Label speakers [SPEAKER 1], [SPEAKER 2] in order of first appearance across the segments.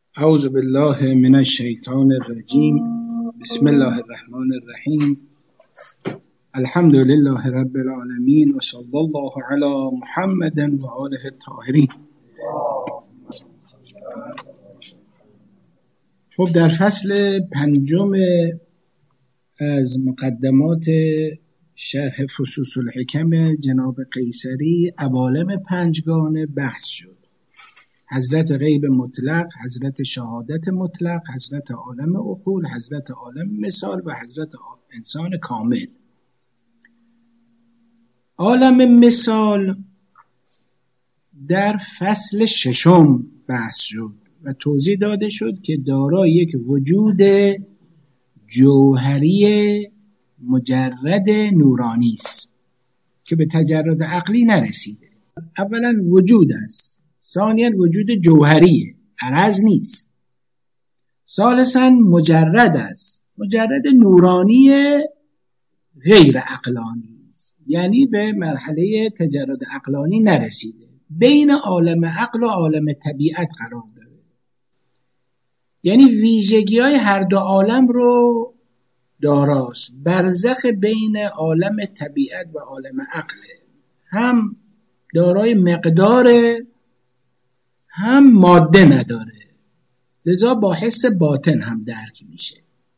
[SPEAKER 1] اعوذ بالله من الشیطان الرجیم. بسم الله الرحمن الرحیم. الحمد لله رب العالمین و صلی الله علی محمد و آله الطاهرین. خب در فصل پنجم از مقدمات شرح فصوص الحکم جناب قیصری عوالم پنجگانه بحث شد. حضرت غیب مطلق، حضرت شهادت مطلق، حضرت عالم عقول، حضرت عالم مثال و حضرت انسان کامل. عالم مثال در فصل ششم بحث شد و توضیح داده شد که دارای یک وجود جوهری مجرد نورانی است که به تجرد عقلی نرسیده. اولا وجود است، ثانیاً وجود جوهریه، عرض نیست. ثالثاً مجرد است، مجرد نورانی غیر عقلانی است، یعنی به مرحله تجرد عقلانی نرسیده، بین عالم عقل و عالم طبیعت قرار داره، یعنی ویژگی‌های هر دو عالم رو داراست. برزخ بین عالم طبیعت و عالم عقله، هم دارای مقدار هم ماده نداره، لذا با حس باطن هم درک میشه.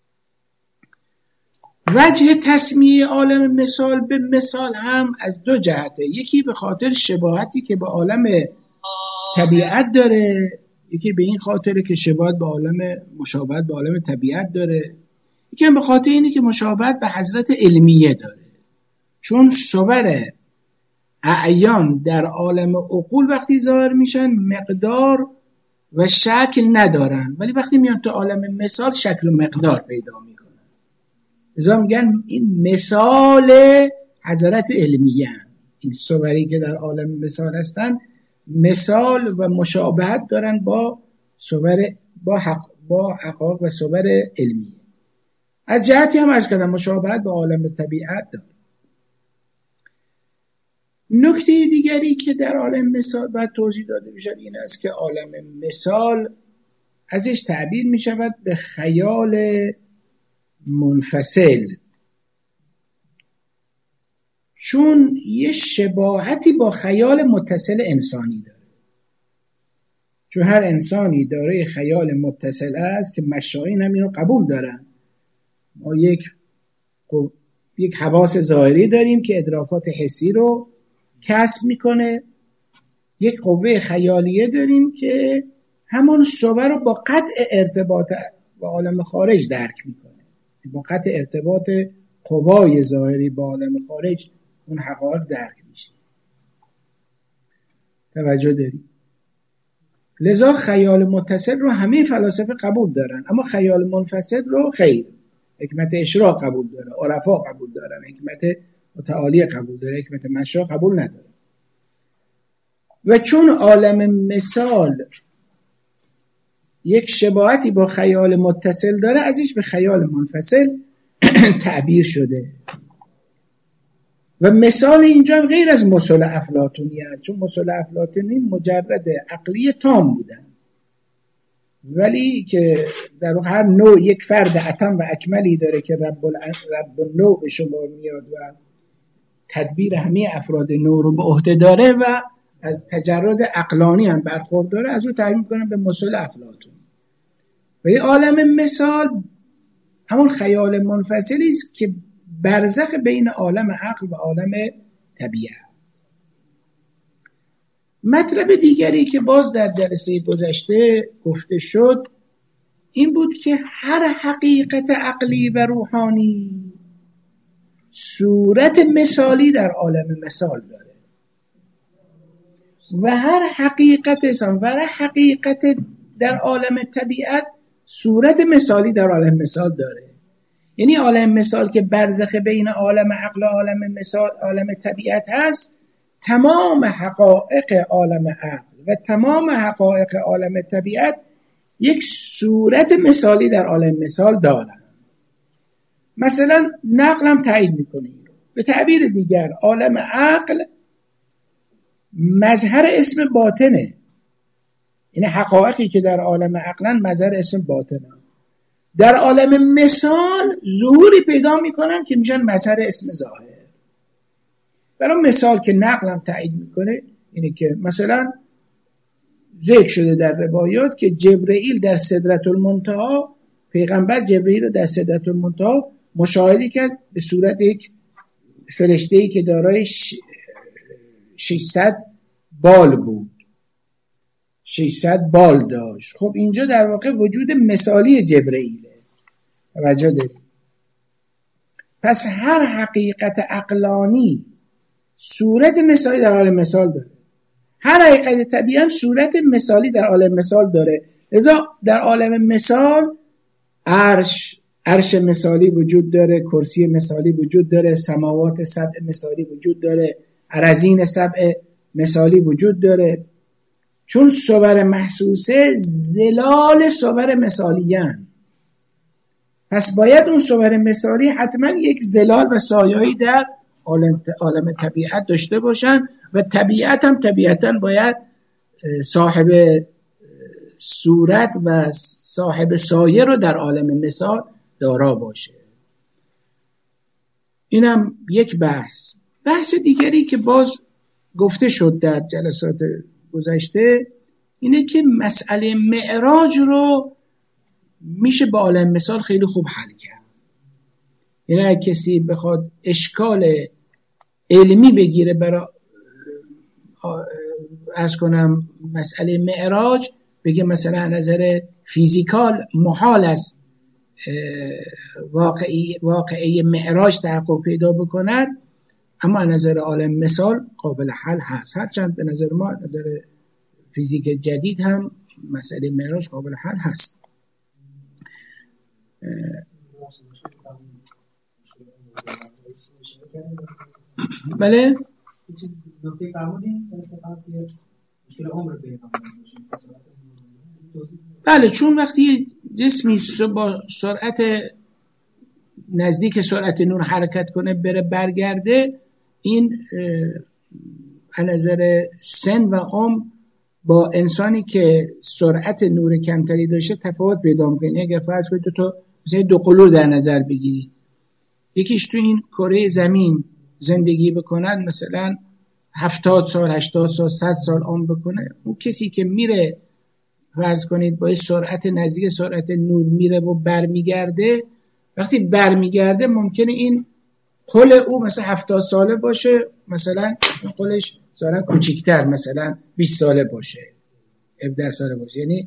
[SPEAKER 1] وجه تسمیه عالم مثال به مثال هم از دو جهته، یکی به خاطر شباهتی که به عالم طبیعت داره، یکی به این خاطره که شباهت به عالم مشابهت به عالم طبیعت داره، یکی هم به خاطر اینه که مشابهت به حضرت علمیه داره. چون صور اعیان در عالم عقول وقتی ظاهر میشن مقدار و شکل ندارن، ولی وقتی میان تو عالم مثال شکل و مقدار پیدا میکنن. لذا میگن این مثال حضرت علمیه هن. این صوری که در عالم مثال هستن مثال و مشابهت دارن با صور با حقایق و صور علمیه. از جهتی هم عرض کردم مشابهت با عالم طبیعت داره. نکته دیگری که در عالم مثال باید توضیح داده بشد این است که عالم مثال ازش تعبیر می شود به خیال منفصل، چون یه شباهتی با خیال متصل انسانی داره. چون هر انسانی داره خیال متصل است که مشایین هم اینو قبول دارن. ما یک حواس ظاهری داریم که ادراکات حسی رو کسب میکنه، یک قوه خیالیه داریم که همون صور رو با قطع ارتباط با عالم خارج درک میکنه، با قطع ارتباط قوای ظاهری با عالم خارج اون حقایق درک میشه. توجه داریم؟ لذا خیال متصل رو همه فلاسفه قبول دارن، اما خیال منفصل رو خیر. حکمت اشراق قبول داره، عرفا قبول دارن، حکمت متعالی قبول داره، حکمت مشا قبول نداره. و چون عالم مثال یک شباهتی با خیال متصل داره، ازش به خیال منفصل تعبیر شده. و مثال اینجا هم غیر از مثل افلاطونی است، چون مثل افلاطونی مجرد عقلی تام بودن، ولی که در هر نوع یک فرد اتم و اکملی داره که رب النوع به شمار میاد و تدبیر همه افراد نوع رو به عهده داره و از تجرد عقلانی هم برخورداره، از او تعبیر میکنن به مثل افلاطون. و این عالم مثال همون خیال منفصلی است که برزخ بین عالم عقل و عالم طبیعت. مطلب دیگری که باز در جلسه گذشته گفته شد این بود که هر حقیقت عقلی و روحانی صورت مثالی در عالم مثال داره و هر حقیقت در عالم طبیعت صورت مثالی در عالم مثال داره. یعنی عالم مثال که برزخ بین عالم عقل و عالم مثال عالم طبیعت هست، تمام حقایق عالم عقل و تمام حقایق عالم طبیعت یک صورت مثالی در عالم مثال دارن. مثلا نقل هم تایید میکنه. به تعبیر دیگر عالم عقل مظهر اسم باطنه این حقایقی که در عالم عقلن مظهر اسم باطنه، در عالم مثال ظهوری پیدا میکنن که میشن مظهر اسم ظاهر. برای مثال که نقلم تایید میکنه اینه که مثلا ذکر شده در روایات که جبرئیل در سدرة المنتهی، پیغمبر جبرئیل رو در سدرة المنتهی مشاهده کرد به صورت یک فرشته‌ای که دارای 600 بال بود، 600 بال داشت. خب اینجا در واقع وجود مثالی جبرئیله، توجه دارید. پس هر حقیقت عقلانی صورت مثالی در عالم مثال داره، هر حقیقت طبیعی هم صورت مثالی در عالم مثال داره. لذا در عالم مثال عرش مثالی وجود داره، کرسی مثالی وجود داره، سماوات سبع مثالی وجود داره، اراضین سبع مثالی وجود داره. چون صور محسوسه زلال صور مثالیان، پس باید اون صور مثالی حتما یک زلال و سایه‌ای در عالم طبیعت داشته باشن و طبیعت هم طبیعتاً باید صاحب صورت و صاحب سایه رو در عالم مثال دارا باشه. اینم یک بحث. بحث دیگری که باز گفته شد در جلسات گذشته اینه که مسئله معراج رو میشه با عالم مثال خیلی خوب حل کرد. یعنی اگه کسی بخواد اشکال علمی بگیره برای عرض کنم مسئله معراج، بگه مثلا نظر فیزیکال محال است واقعی معراج تحقق پیدا بکند، اما نظر عالم مثال قابل حل هست. هرچند به نظر ما نظر فیزیک جدید هم مسئله معراج قابل حل هست. بله
[SPEAKER 2] نکته فرمودین مشکل عمر پیغمبر.
[SPEAKER 1] بله، چون وقتی جسمی با سرعت نزدیک سرعت نور حرکت کنه بره برگرده، این از نظر سن و عمر با انسانی که سرعت نور کمتری داشته تفاوت پیدا می‌کنه. اگر فرض کنید دو قلور در نظر بگیرید، یکیش تو این کره زمین زندگی بکنن مثلا 70 سال 80 سال 100 سال عمر بکنه، اون کسی که میره فرض کنید با سرعت نزدیک سرعت نور میره و برمیگرده، وقتی برمیگرده ممکنه این قل او مثلا 70 ساله باشه، مثلا قلش ظاهرا کوچیک‌تر مثلا 20 ساله باشه 17 ساله باشه. یعنی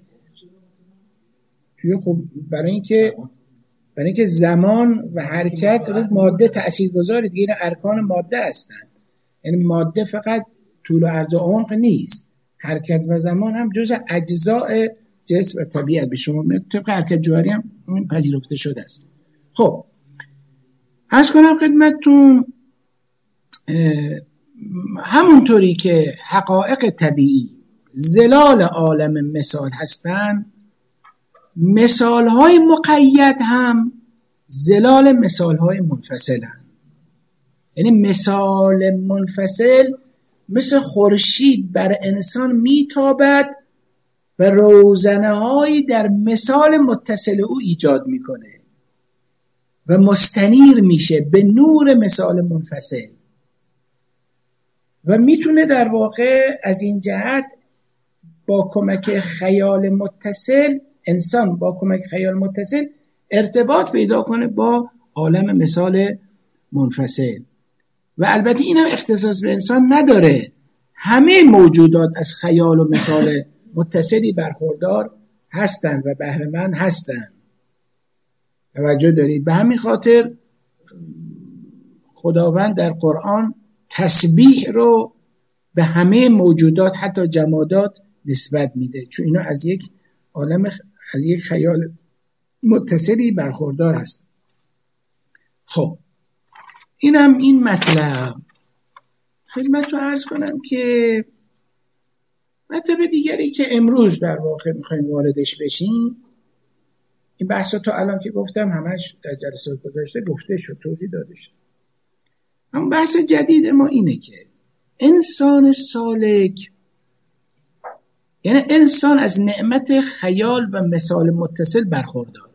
[SPEAKER 1] خب برای اینکه زمان و حرکت رو ماده تاثیرگذاره دیگه، اینا ارکان ماده هستن. یعنی ماده فقط طول و عرض و عمق نیست، حرکت و زمان هم جزء اجزاء جسم و طبیعت به شما میاد. طبق حرکت جوهری هم این پذیرفته شده است. خب عرض کنم خدمتتون همونطوری که حقایق طبیعی زلال عالم مثال هستن، مثالهای مقید هم زلال مثالهای منفصل هم. یعنی مثال منفصل مثل خورشید بر انسان میتابد و روزنه‌هایی در مثال متصل او ایجاد میکنه و مستنیر میشه به نور مثال منفصل و میتونه در واقع از این جهت با کمک خیال متصل، انسان با کمک خیال متصل ارتباط پیدا کنه با عالم مثال منفصل. و البته این هم اختصاص به انسان نداره، همه موجودات از خیال و مثال متصلی برخوردار هستند و بهره‌مند هستند. توجه دارید؟ به همین خاطر خداوند در قرآن تسبیح رو به همه موجودات حتی جمادات نسبت میده، چون اینا از یک عالم از یک خیال متصلی برخوردار هست. خب اینم این مطلب. خدمت رو عرض کنم که مطلب دیگری که امروز در واقع میخوایم واردش بشیم، این بحثا تا الان که گفتم همش در جلسات گذشته گفته شد، توضیح داده شد. اما بحث جدید ما اینه که انسان سالک یعنی انسان از نعمت خیال و مثال متصل برخورداره.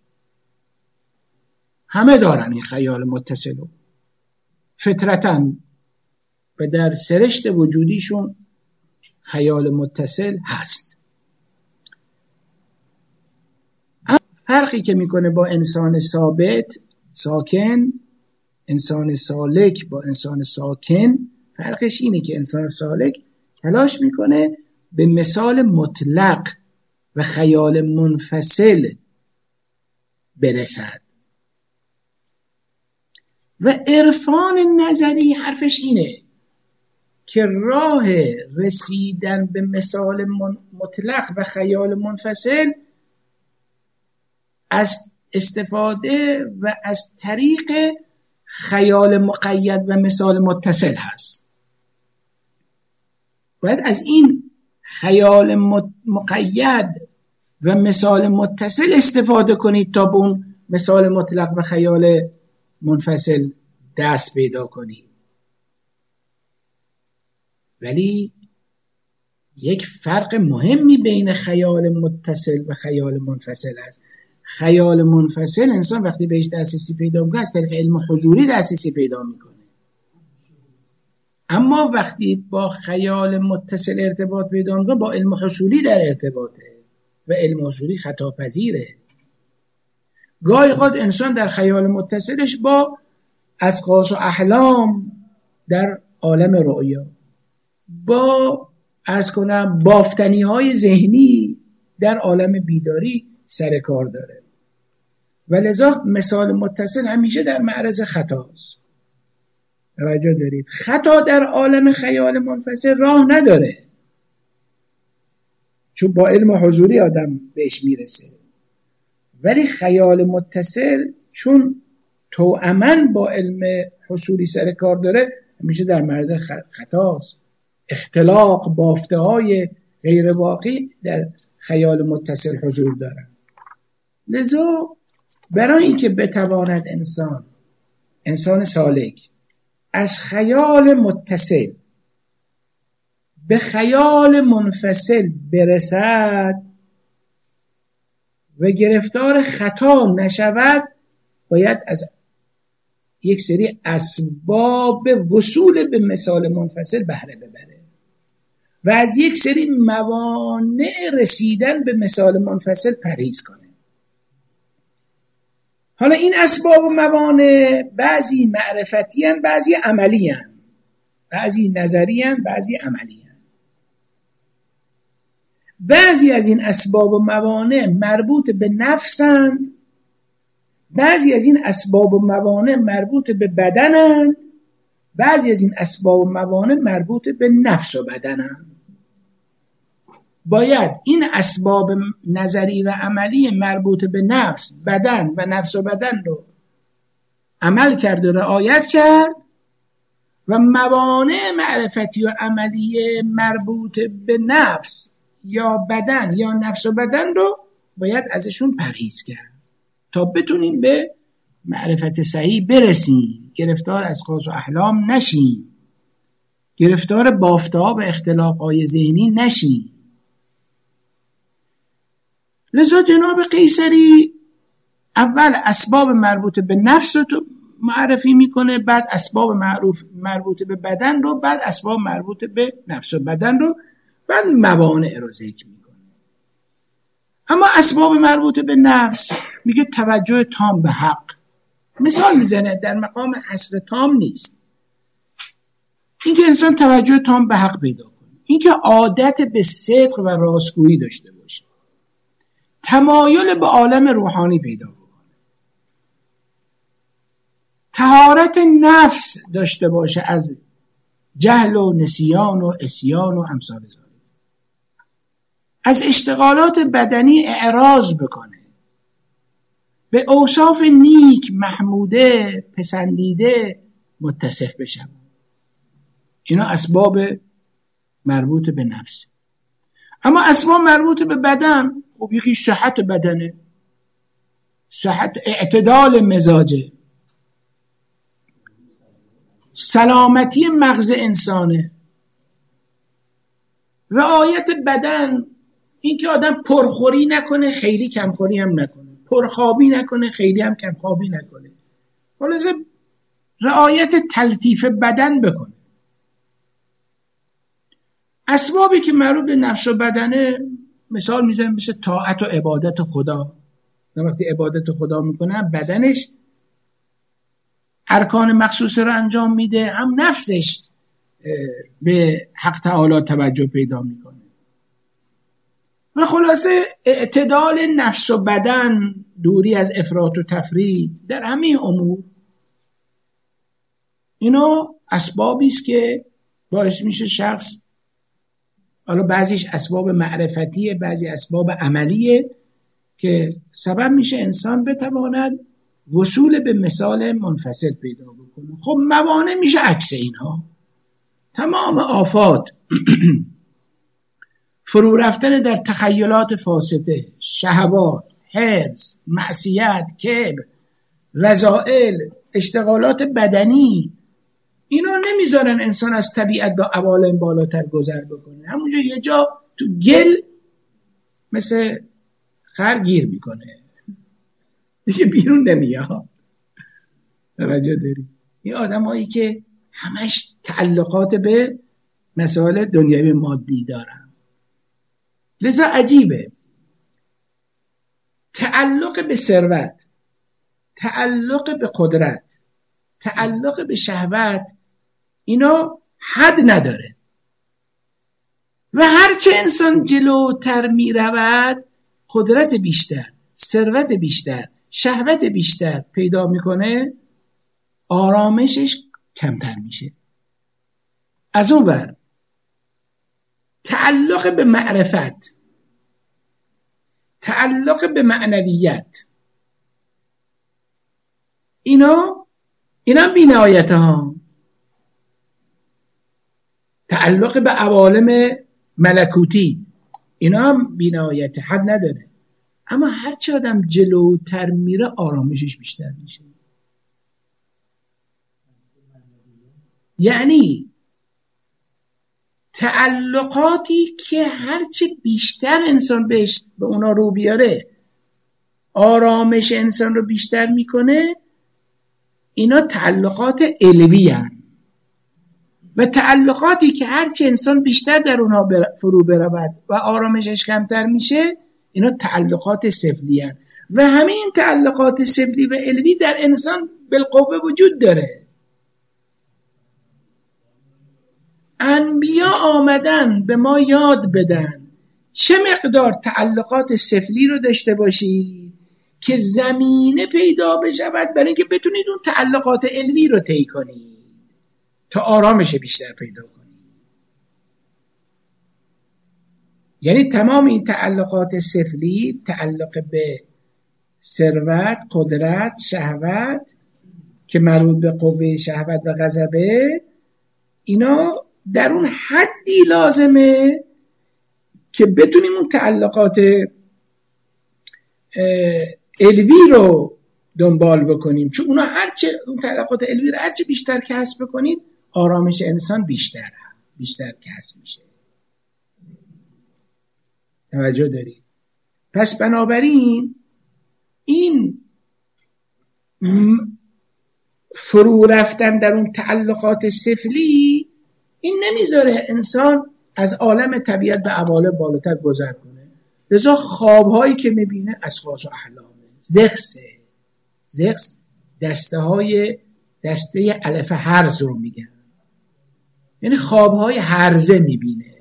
[SPEAKER 1] همه دارن این خیال متصل رو فطرتاً و در سرشت وجودیشون خیال متصل هست. فرقی که میکنه با انسان ثابت ساکن، انسان سالک با انسان ساکن، فرقش اینه که انسان سالک تلاش میکنه به مثال مطلق و خیال منفصل برسد و عرفان نظری حرفش اینه که راه رسیدن به مثال مطلق و خیال منفصل از استفاده و از طریق خیال مقید و مثال متصل هست. باید از این خیال مقید و مثال متصل استفاده کنید تا به اون مثال مطلق و خیال منفصل دست پیدا کنید. ولی یک فرق مهمی بین خیال متصل و خیال منفصل است. خیال منفصل انسان وقتی بهش دسترسی پیدا میکنه از طریق علم حضوری دسترسی پیدا میکنه، اما وقتی با خیال متصل ارتباط پیدا میکنه با علم حصولی در ارتباطه و علم حصولی خطا پذیره. گاهی اوقات انسان در خیال متصلش با اشخاص و احلام در عالم رؤیا، با عرض کنم بافتنی های ذهنی در عالم بیداری سر کار داره و لذا مثال متصل همیشه در معرض خطاست. توجه دارید؟ خطا در عالم خیال منفصل راه نداره چون با علم حضوری آدم بهش میرسه، ولی خیال متصل چون توأماً با علم حصولی سر کار داره همیشه در معرض خطاست. اختلاق بافته های غیر واقعی در خیال متصل حضور دارن. لذا برای اینکه بتواند انسان سالک از خیال متصل به خیال منفصل برسد و گرفتار خطا نشود، باید از یک سری اسباب وصول به مثال منفصل بهره ببره و از یک سری موانع رسیدن به مثال منفصل پرهیز کنه. حالا این اسباب و موانع بعضی معرفتی هستند، بعضی عملی هستند، بعضی نظری هستند، بعضی عملی هستند. بعضی از این اسباب و موانع مربوط به نفسند، بعضی از این اسباب و موانع مربوط به بدنند، بعضی از این اسباب و موانع مربوط به نفس و بدنند. باید این اسباب نظری و عملی مربوط به نفس، بدن و نفس و بدن رو عمل کرد و رعایت کرد و موانع معرفتی و عملی مربوط به نفس یا بدن یا نفس و بدن رو باید ازشون پرهیز کرد تا بتونیم به معرفت صحیح برسیم، گرفتار اشخاص و احلام نشیم، گرفتار بافته‌ها و اختلاق‌های ذهنی نشیم. لذا جناب قیصری اول اسباب مربوط به نفس رو معرفی میکنه، بعد اسباب مربوط به بدن رو، بعد اسباب مربوط به نفس و بدن رو، بعد موانع رو ذکر میکنه. اما اسباب مربوط به نفس میگه توجه تام به حق. مثال میزنه، در مقام حصر تام نیست. اینکه انسان توجه تام به حق پیدا کنه، اینکه عادت به صدق و راستگویی داشته باشه، تمایل به عالم روحانی پیدا کنه، طهارت نفس داشته باشه از جهل و نسیان و عصیان و امثال ذالک، از اشتغالات بدنی اعراض بکنه، به اوصاف نیک محموده پسندیده متصف بشه. اینا اسباب مربوط به نفس. اما اسباب مربوط به بدن، خب یکی صحت بدنه، صحت اعتدال مزاجه، سلامتی مغز انسانه رعایت بدن، این که آدم پرخوری نکنه خیلی کمخوری هم نکنه، پرخوابی نکنه خیلی هم کمخوابی نکنه، خلاصه رعایت تلطیف بدن بکنه. اسبابی که مربوط به نفس و بدنه مثال میزنم مثل طاعت و عبادت خدا. وقتی عبادت خدا میکنه بدنش ارکان مخصوصه رو انجام میده، هم نفسش به حق تعالی توجه پیدا میکنه. و خلاصه اعتدال نفس و بدن، دوری از افراط و تفریط در همه امور، اینو اسبابی است که باعث میشه شخص، حالا بعضیش اسباب معرفتیه، بعضی اسباب عملیه، که سبب میشه انسان بتواند وصول به مثال منفصل پیدا بکنه. خب موانع میشه عکس اینها، تمام آفات فرو رفتن در تخیلات فاسده، شهوات، حرص، معصیت، کبر، رذائل، اشتغالات بدنی، اینا نمیذارن انسان از طبیعت با عوالم بالاتر گذر بکنه. همونجا یه جا تو گل مثل خر گیر میکنه دیگه، بیرون نمیاد. توجه داری؟ این آدمایی که همش تعلقات به مسائل دنیوی مادی دارن. لذا عجیبه تعلق به ثروت، تعلق به قدرت، تعلق به شهوت، اینا حد نداره و هرچه انسان جلوتر می رود قدرت بیشتر، ثروت بیشتر، شهوت بیشتر پیدا میکنه، آرامشش کمتر میشه. از اون ور تعلق به معرفت، تعلق به معنویت، اینا بی‌نهایت ها. تعلق به عوالم ملکوتی، اینا هم بی‌نهایت، حد نداره. اما هرچی آدم جلوتر میره آرامشش بیشتر میشه. یعنی تعلقاتی که هرچی بیشتر انسان بهش به اونا رو بیاره آرامش انسان رو بیشتر میکنه، اینا تعلقات علوی هستند. و تعلقاتی که هرچی انسان بیشتر در اونها فرو برود و آرامشش کمتر میشه، اینا تعلقات سفلی هستند. و همین تعلقات سفلی و علوی در انسان بالقوه وجود داره. انبیا آمدن به ما یاد بدن چه مقدار تعلقات سفلی رو داشته باشید که زمینه پیدا بشود برای اینکه بتونید اون تعلقات علوی رو طی کنید تا آرامش بیشتر پیدا کنید. یعنی تمام این تعلقات سفلی، تعلق به ثروت، قدرت، شهوت که مربوط به قوه شهوت و غضبه، اینا در اون حدی لازمه که بتونیم اون تعلقات علوی رو دنبال بکنیم، چون اون تعلقات علوی رو هرچه بیشتر کسب بکنید آرامش انسان بیشتر کسب میشه. توجه دارید؟ پس بنابراین این فرو رفتن در اون تعلقات سفلی، این نمیذاره انسان از عالم طبیعت به عوالم بالاتر گذر کنه. لذا خوابهایی که میبینه اشخاص و احلامه. زغس دسته الف هرز رو میگن، یعنی خوابهای هرزه میبینه.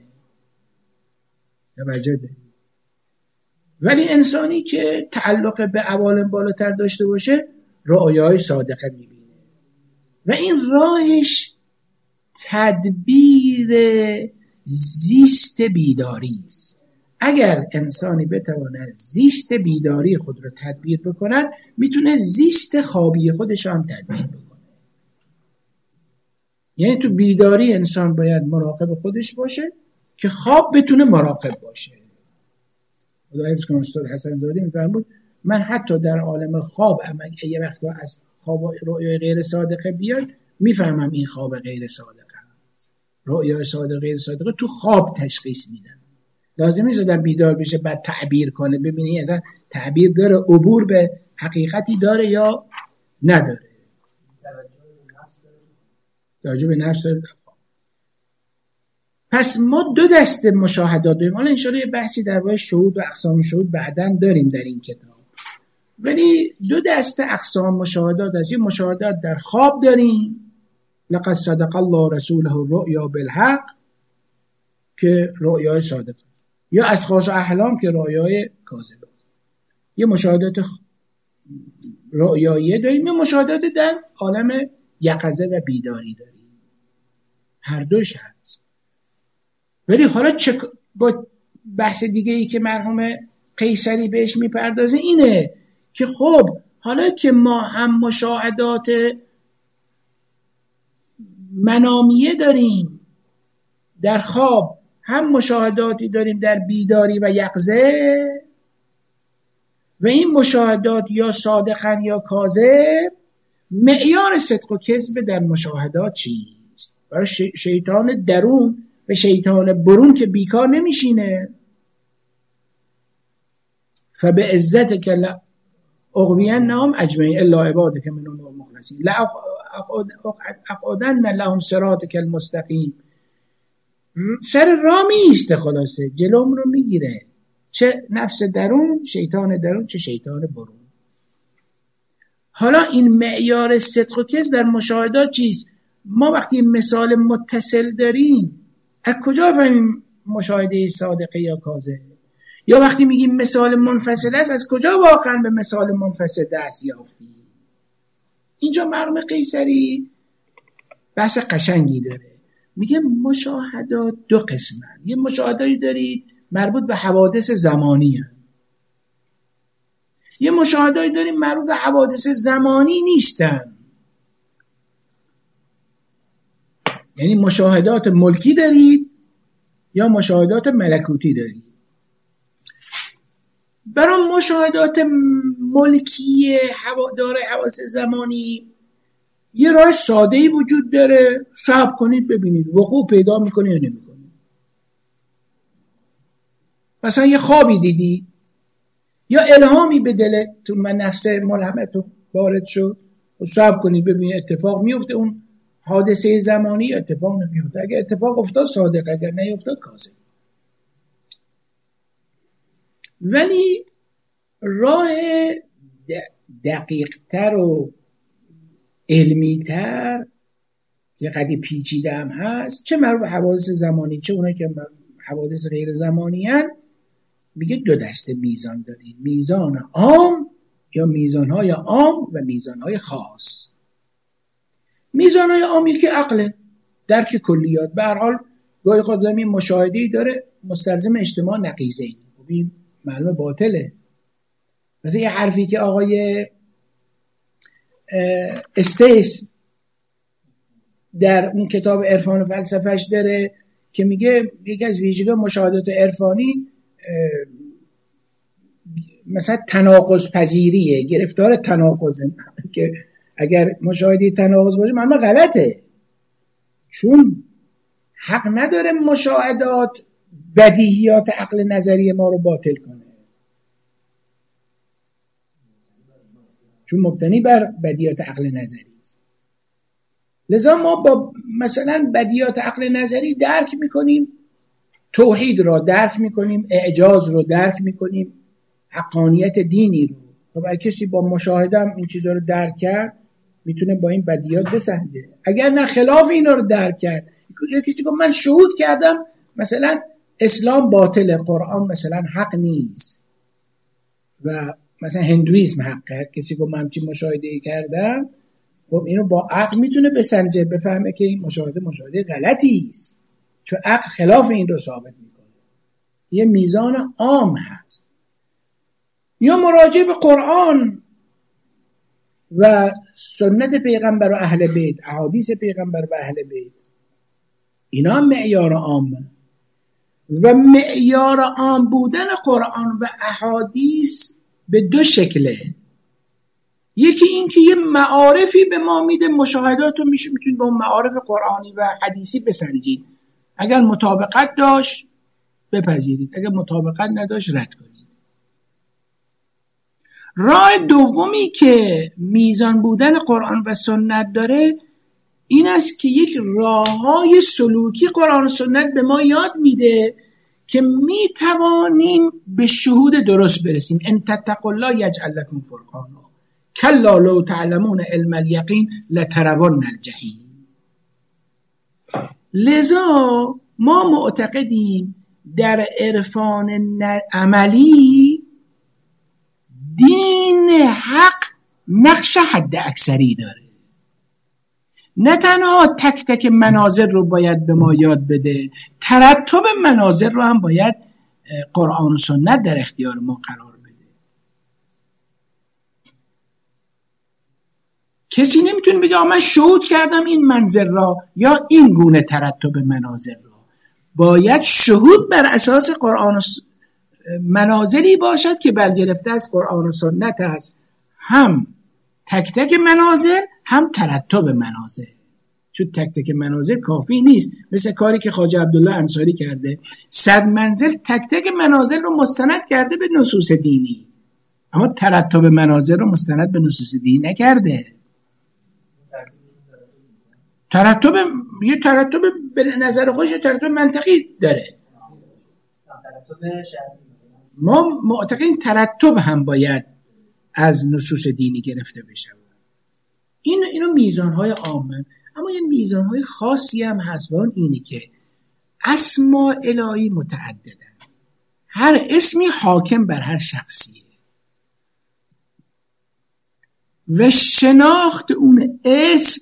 [SPEAKER 1] توجه ده. ولی انسانی که تعلق به عوالم بالاتر داشته باشه رؤیاهای صادقه میبینه و این راهش تدبیر زیست بیداری است. اگر انسانی بتواند زیست بیداری خود رو تدبیر بکند، میتونه زیست خوابی خودش هم تدبیر بکنه. یعنی تو بیداری انسان باید مراقب خودش باشه که خواب بتونه مراقب باشه. خدا حفظ کنه. استاد حسن زاده میفرمود من حتی در عالم خواب یه وقتا از خواب رؤیای غیر صادقه بیاد میفهمم این خواب غیر صادقه است. رؤیا صادقه غیر صادقه تو خواب تشخیص میدن. لازم نیست آدم بیدار بشه بعد تعبیر کنه ببینی اصلا تعبیر داره، عبور به حقیقتی داره یا نداره. توجه به نفس داره. پس ما دو دسته مشاهدات داریم. حالا انشاءالله یه بحثی درباره شهود و اقسام شهود بعداً داریم در این کتاب. ولی دو دسته اقسام مشاهدات هست. یه مشاهدات در خواب داریم، لقد صدق الله رسوله الرؤیا بالحق که رؤیای صادق، یا اشخاص و احلام که رؤیای کاذب است. یه مشاهدات رؤیایی داریم، یه مشاهدات در عالم یقظه و بیداری داریم. هر دوش هست. ولی حالا با بحث دیگه ای که مرحوم قیصری بهش میپردازه اینه که خب حالا که ما هم مشاهدات منامیه داریم در خواب، هم مشاهداتی داریم در بیداری و یقظه، و این مشاهدات یا صادقن یا کاذب، معیار صدق و کذب در مشاهدات چیست؟ برای شیطان درون و شیطان برون که بیکار نمیشینه. فبعزتک لأغوینهم اجمعین الا عبادک منهم المخلصین لأقعدن لهم صراطک المستقیم. سر راه میسته، خلاصه جلوم رو میگیره، چه نفس درون، شیطان درون، چه شیطان برون. حالا این معیار صدق و کذب در مشاهدات چیست؟ ما وقتی مثال متصل داریم از کجا فهمیم مشاهده صادقه یا کاذب؟ یا وقتی میگیم مثال منفصل است از کجا واقعا به مثال منفصل دست یافتیم؟ اینجا مرحوم قیصری بحث قشنگی داره. میگه مشاهدات دو قسمن. یه مشاهداتی دارید مربوط به حوادث زمانی هست. یه مشاهداتی داریم مربوط به حوادث زمانی نیستن. یعنی مشاهدات ملکی دارید یا مشاهدات ملکوتی دارید. برای مشاهدات ملکی داره حواس زمانی یه راه ساده‌ای وجود داره، صبر کنید ببینید وقوع پیدا میکنه یا نمیکنه. مثلا یه خوابی دیدی یا الهامی به دلتون و نفس ملهمتون وارد شد و صبر کنید ببینید اتفاق میفته اون حادثه زمانی یا اتفاق نمیفته. اگر اتفاق افتاد صادق، اگر نیفتاد کاذب. ولی راه دقیق‌تر و علمی‌تر یه قدری پیچیده هم هست، چه مربوط به حوادث زمانی چه اونایی که حوادث غیر زمانی هست، میگه دو دسته میزان داریم: میزان عام یا میزان‌های عام و میزان‌های خاص. میزان‌های عام یکی عقله، درک کلیات. به هر حال گاهی قدمی مشاهده‌ای داره مستلزم اجتماع نقیضه‌ای، این معلومه باطله. مثلا یه حرفی که آقای استیس در اون کتاب عرفان و فلسفهش داره که میگه یکی از ویژگی مشاهدات عرفانی مثلا تناقض پذیریه، گرفتار تناقضه، که اگر مشاهده تناقض باشه معلومه غلطه، چون حق نداره مشاهدات بدیهیات عقل نظری ما رو باطل کنه، چون مبتنی بر بدیهیات عقل نظری است. لذا ما با مثلا بدیهیات عقل نظری درک میکنیم توحید رو، درک میکنیم اعجاز رو، درک میکنیم حقانیت دینی رو. خب اگه کسی با مشاهده هم این چیزا رو درک کرد میتونه با این بدیهیات بسنجه. اگر نه خلاف اینا رو درک کرد، یکی گفت من شهود کردم مثلا اسلام باطله، قرآن مثلا حق نیست و مثلا هندویسم حقه، کسی گفت من همچین مشاهده کردم، خب اینو با عقل میتونه بسنجه، بفهمه که این مشاهده غلطی است، چون عقل خلاف این رو ثابت میکنه. یه میزان عام هست. یا مراجعه به قرآن و سنت پیغمبر و اهل بیت، احادیث پیغمبر و اهل بیت، اینا هم معیار عامه. و معیار عام بودن قرآن و احادیث به دو شکله. یکی این که یه معارفی به ما میده، مشاهدات رو میتونید به اون معارف قرآنی و حدیثی بسنجید. اگر مطابقت داشت بپذیرید، اگر مطابقت نداشت رد کنید. راه دومی که میزان بودن قرآن و سنت داره این است که یک راههای سلوکی قرآن و سنت به ما یاد میده که میتوانیم به شهود درست برسیم. ان تتقوا الله یجعل لکم فرقانا کلا لو تعلمون علم الیقین لترون الجحیم. لذا ما معتقدیم در عرفان عملی دین حق نقش حد اکثری داره. نه تنها تک تک مناظر رو باید به ما یاد بده، ترتب مناظر رو هم باید قرآن و سنت در اختیار ما قرار بده. کسی نمیتونه بگه من شهود کردم این منظر را یا این گونه ترتب مناظر را. باید شهود بر اساس قرآن و مناظری باشد که برگرفته از قرآن و سنت است، هم تک تک مناظر هم ترتب مناظر. چون تک تک مناظر کافی نیست، مثل کاری که خواجه عبدالله انصاری کرده، 100 منزل تک تک مناظر رو مستند کرده به نصوص دینی، اما ترتب مناظر رو مستند به نصوص دینی نکرده. یه ترتب به نظر خودش ترتب منطقی داره. ما معتقدیم ترتب هم باید از نصوص دینی گرفته بشه. اینو میزانهای عامه، اما یه میزانهای خاصی هم هست و اون اینه که اسماء الهی متعددن، هر اسمی حاکم بر هر شخصیه و شناخت اون اسم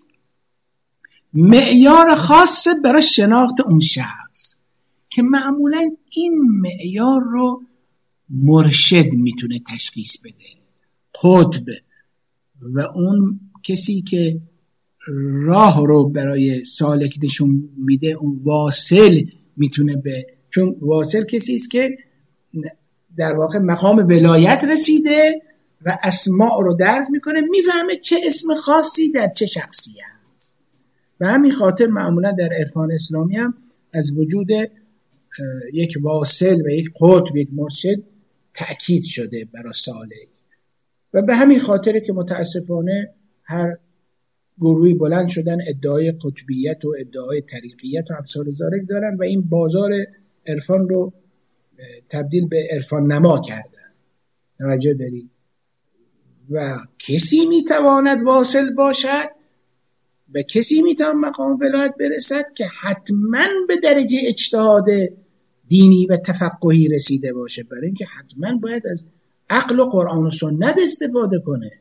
[SPEAKER 1] معیار خاص برای شناخت اون شخص که معمولا این معیار رو مرشد میتونه تشخیص بده، قطب و اون کسی که راه رو برای سالک نشون میده، اون واصل میتونه به، چون واصل کسی است که در واقع مقام ولایت رسیده و اسماء رو درک میکنه، میفهمه چه اسم خاصی در چه شخصی هست. و همین خاطر معمولا در عرفان اسلامی هم از وجود یک واصل و یک قطب، یک مرشد تأکید شده برای سالک. و به همین خاطره که متاسفانه هر گروهی بلند شدن ادعای قطبیت و ادعای طریقیت و امثال ذالک دارن و این بازار عرفان رو تبدیل به عرفان نما کردن. توجه دارید؟ و کسی میتواند واصل باشد و کسی میتواند مقام ولایت برسد که حتما به درجه اجتهاد دینی و تفقهی رسیده باشه، برای اینکه حتما باید از عقل و قرآن و سنت استفاده کنه.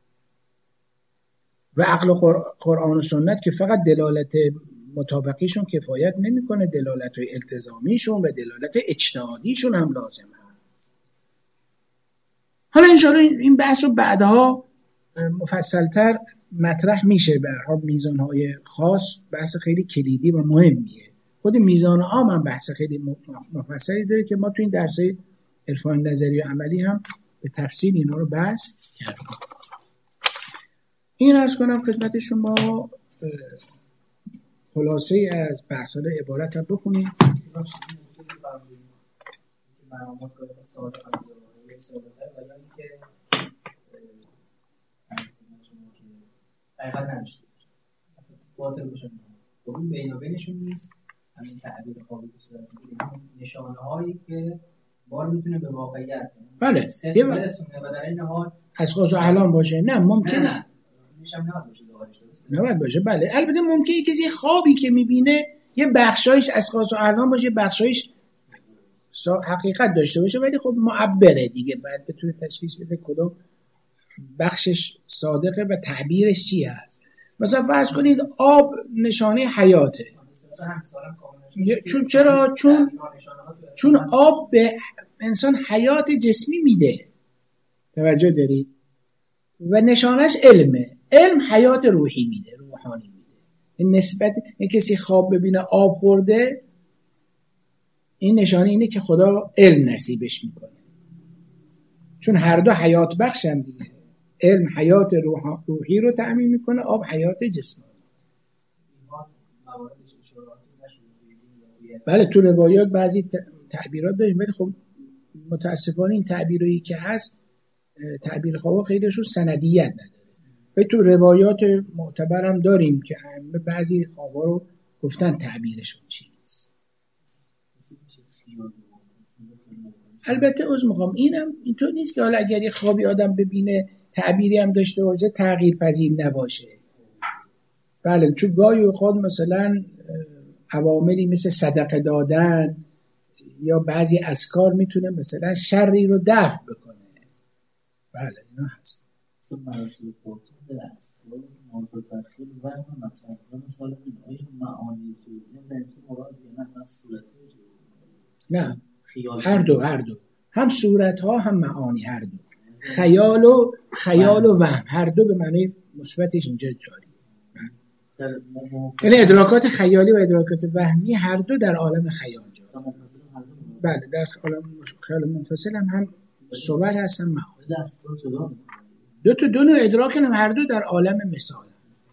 [SPEAKER 1] و عقل و قرآن و سنت که فقط دلالت مطابقیشون کفایت نمیکنه، دلالت التزامیشون و دلالت اجتهادیشون هم لازم هست. حالا انشاءالله این بحث رو بعدها مفصلتر مطرح میشه. به هر حال میزانهای خاص بحث خیلی کلیدی و مهمیه. خود میزان عام هم بحث خیلی مفصلی داره که ما تو این درسای عرفان نظری و عملی هم به تفصیل اینا رو بحث کردیم. این عرض کنم خدمت شما خلاصه از بحث‌های عبارت هم بخونیم.
[SPEAKER 2] اون بینابینشون نیست، همین تعبیر قابل صورت نشانه هایی که بار میتونه به واقعیت
[SPEAKER 1] بله
[SPEAKER 2] برسونه و در این حال
[SPEAKER 1] اشخاص و اعلام باشه. نه ممکنه
[SPEAKER 2] نه
[SPEAKER 1] نباید باشه. بله البته ممکنه کسی خوابی که میبینه یه بخشایش اشخاص و اعلام باشه، بخشایش حقیقت داشته باشه، ولی خب معبره دیگه، باید بتونه تشخیص بده کدوم بخشش صادقه و تعبیرش چی هست. مثلا فرض کنید آب نشانه حیاته. چون آب به انسان حیات جسمی میده. توجه دارید؟ و نشانش علمه. علم حیات روحی میده، روحانی میده. این نسبت این کسی خواب ببینه آب خورده، این نشانه اینه که خدا علم نصیبش میکنه. چون هر دو حیات بخشن دیگه. علم حیات روحی رو تأمین میکنه، آب حیات جسمانی. بله تو روایات بعضی تعبیرات داریم، ولی خب متاسفانه این تعبیرایی که هست تعبیر خواه خیلیشون سندیت نداره. و تو روایات معتبر هم داریم که بعضی خواه رو گفتن تعبیرشون چیست. البته از میخوام اینم اینطور نیست که حالا اگر یه خوابی آدم ببینه تعبیری هم داشته باشه تغییر پذیر نباشه. بله چون گاهی اوقات مثلا عواملی مثل صدقه دادن یا بعضی اذکار میتونه مثلا شری رو دفع بکنه. بله اینا هست.
[SPEAKER 3] مراتب پرتون در اسباب موضوع تخیل و مطمئن مثال این آیا معانی جزئی در این مراد یا نه من صورت جزئی؟
[SPEAKER 1] نه هر دو هم صورت ها هم معانی هر دو. خیال و وهم هر دو به معنی مثبتش اینجا جاری. یعنی ادراکات خیالی و ادراکات وهمی هر دو در عالم خیال جاری. بله در عالم خیال منفصل هم صور هست هم معانی. دو نوع ادراک هم هر دو در عالم مثال هست.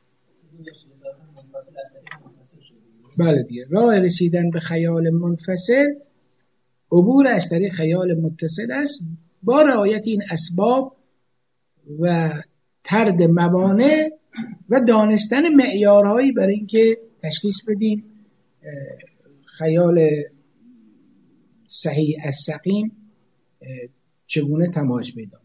[SPEAKER 1] بله دیگه راه رسیدن به خیال منفصل عبور از طریق خیال متصل است با رعایت این اسباب و طرد موانع و دانستن معیارهایی برای اینکه تشخیص بدیم خیال صحیح از سقیم چگونه تماش پیدا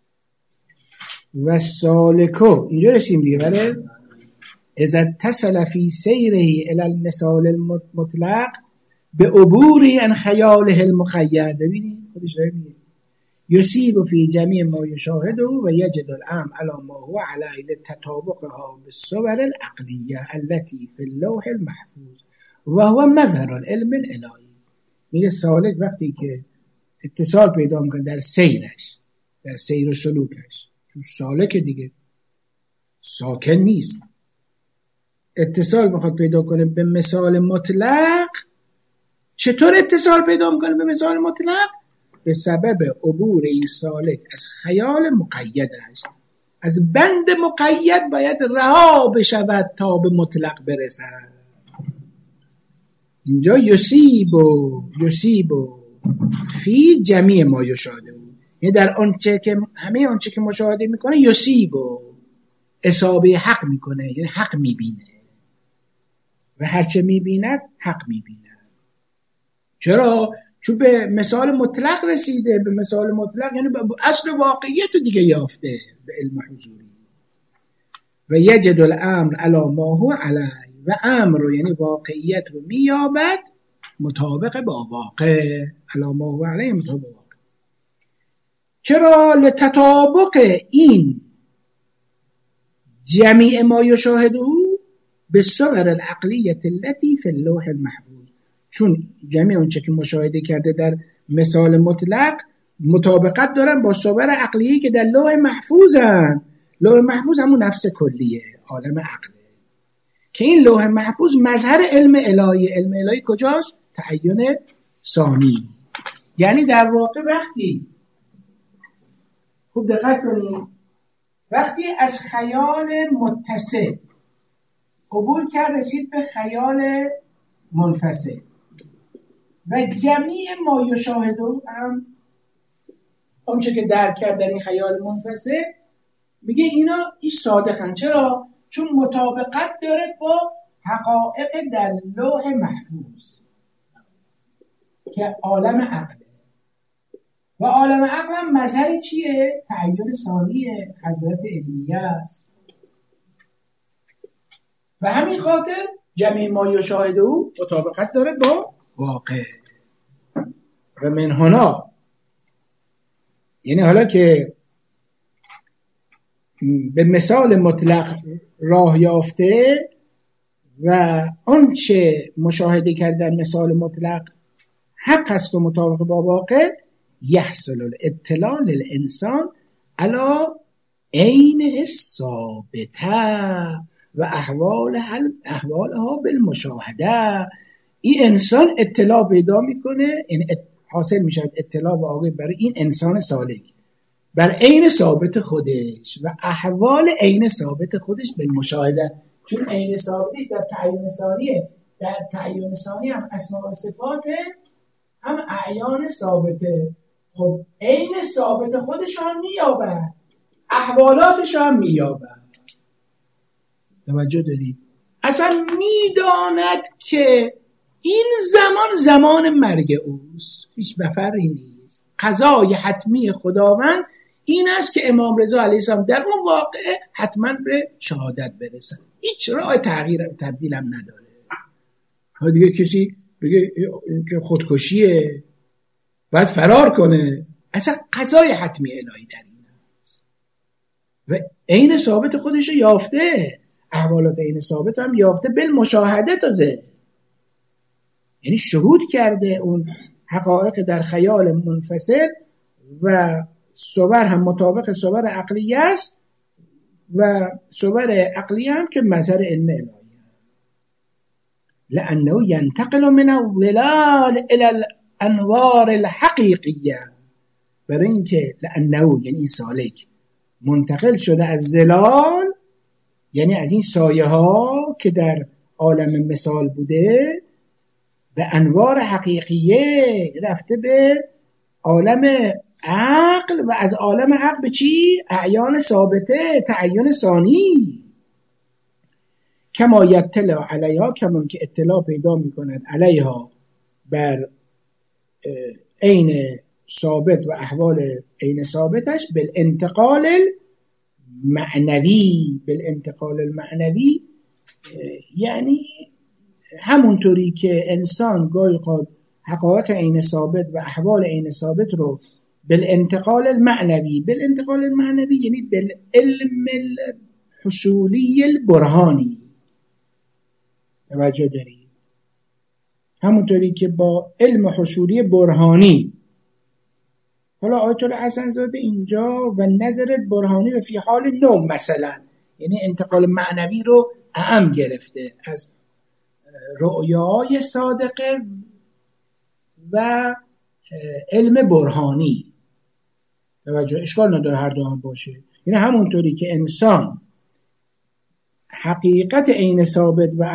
[SPEAKER 1] و سالکو اینجا رسیم دیگه. بله اذا اتصل فی سیره الی المثال المطلق به عبوری عن خیاله المقید. ببینید خودش داره میگه یصیب فی جمیع ما یشاهده و یجد الامر علی ما هو علی لتطابقها بالصور العقلیه التي فی اللوح المحفوظ و هو مظهر العلم الالهی. میگه سالک وقتی که اتصال پیدا میکنه در سیرش، در سیر و سلوکش، چون سالک دیگه ساکن نیست، اتصال میخواد پیدا کنه به مثال مطلق. چطور اتصال پیدا میکنه به مثال مطلق؟ به سبب عبور این سالک از خیال مقیدش. از بند مقید باید رها بشود تا به مطلق برسد. اینجا یصیب فی جمیع ما یشاهده، یعنی در آنچه که همه آنچه که مشاهده میکنه یصیب اصابه حق میکنه، یعنی حق میبینه و هرچه میبیند حق میبیند. چرا؟ چون به مثال مطلق رسیده. به مثال مطلق یعنی به اصل واقعیت رو دیگه یافته به علم حضوری. و یجد الامر علی ما هو علی، و امر رو یعنی واقعیت رو مییابد مطابق با واقع. علی ما هو علی مطابق واقع. چرا؟ لتطابق این جمیع ما یشاهده به صور العقلیه التي فی اللوح المحفوظ، چون جمعی اونچه که مشاهده کرده در مثال مطلق مطابقت دارن با صور عقلیه‌ای که در لوح محفوظن. لوح محفوظ همون نفس کلیه، عالم عقله، که این لوح محفوظ مظهر علم الهی. علم الهی کجاست؟ تعین ثانی. یعنی در واقع وقتی خوب دقت کنید، وقتی از خیال متصل عبور کرد رسید به خیال منفصل و جمیع ما یشاهده هم اونچه که درک کرد در این خیال منفصل، میگه اینا صادقن. چرا؟ چون مطابقت داره با حقایق در لوح محفوظ که عالم عقله. و عالم عقل هم مظهر چیه؟ تعین ثانیه، حضرت علمیه است. و همین خاطر جمیع ما یشاهده او مطابقت داره با واقع. و من هنا، یعنی حالا که به مثال مطلق راه یافته و آنچه مشاهده کرده مثال مطلق حق است و مطابق با واقع، یحصل الاطلاع للانسان علی عین ثابته و احوالها بالمشاهده. این انسان اطلاع پیدا میکنه، این حاصل میشه اطلاع واقعی برای این انسان سالک بر عین ثابت خودش و احوال عین ثابت خودش بالمشاهده. چون عین ثابتش در تعیین ثانیه در تعین ثانی هم اسماء و صفات هم اعیان ثابته. خب عین ثابت خودش هم مییابد، احوالاتش هم مییابد. توجه دارید؟ اصلا میداند که این زمان مرگ اوست، هیچ مفری نیست. قضای حتمی خداوند این است که امام رضا علیه السلام در اون واقعه حتما به شهادت برسن، هیچ راه تغییر تبدیل هم نداره. ها دیگه کسی بگه که خودکشیه باید فرار کنه، اصلا قضای حتمی الهی در این است و عین ثابت خودشو یافته، احوالات عین ثابت هم یافته بالمشاهده تازه، یعنی شهود کرده اون حقایق در خیال منفصل و صور هم مطابق صور عقلیه است و صور عقلیه هم که مظهر علم الهی لأنه ينتقل من الظلال الى الانوار الحقیقیه. برای اینکه لأنه یعنی سالک منتقل شده از ظلال، یعنی از این سایه ها که در عالم مثال بوده، به انوار حقیقیه رفته به عالم عقل و از عالم عقل به چی؟ اعیان ثابته، تعین ثانی. کما یطلع علیها، کما که اطلاع پیدا میکند علیها بر عین ثابت و احوال عین ثابتش بالانتقال المعنوی. بالانتقال المعنوی یعنی همونطوری که انسان گاهی اوقات حقایق عین ثابت و احوال عین ثابت رو بالانتقال المعنوی، بالانتقال المعنوی یعنی بالعلم الحصولی البرهانی، توجه دارید؟ همونطوری که با علم حصولی برهانی، حالا آیت الله حسن زاده اینجا و نظر برهانی و فی حال نو مثلا، یعنی انتقال معنوی رو اعم گرفته از رؤیای صادقه و علم برهانی. توجه، اشکال نداره هر دو هم باشه. یعنی همونطوری که انسان حقیقت عین ثابت و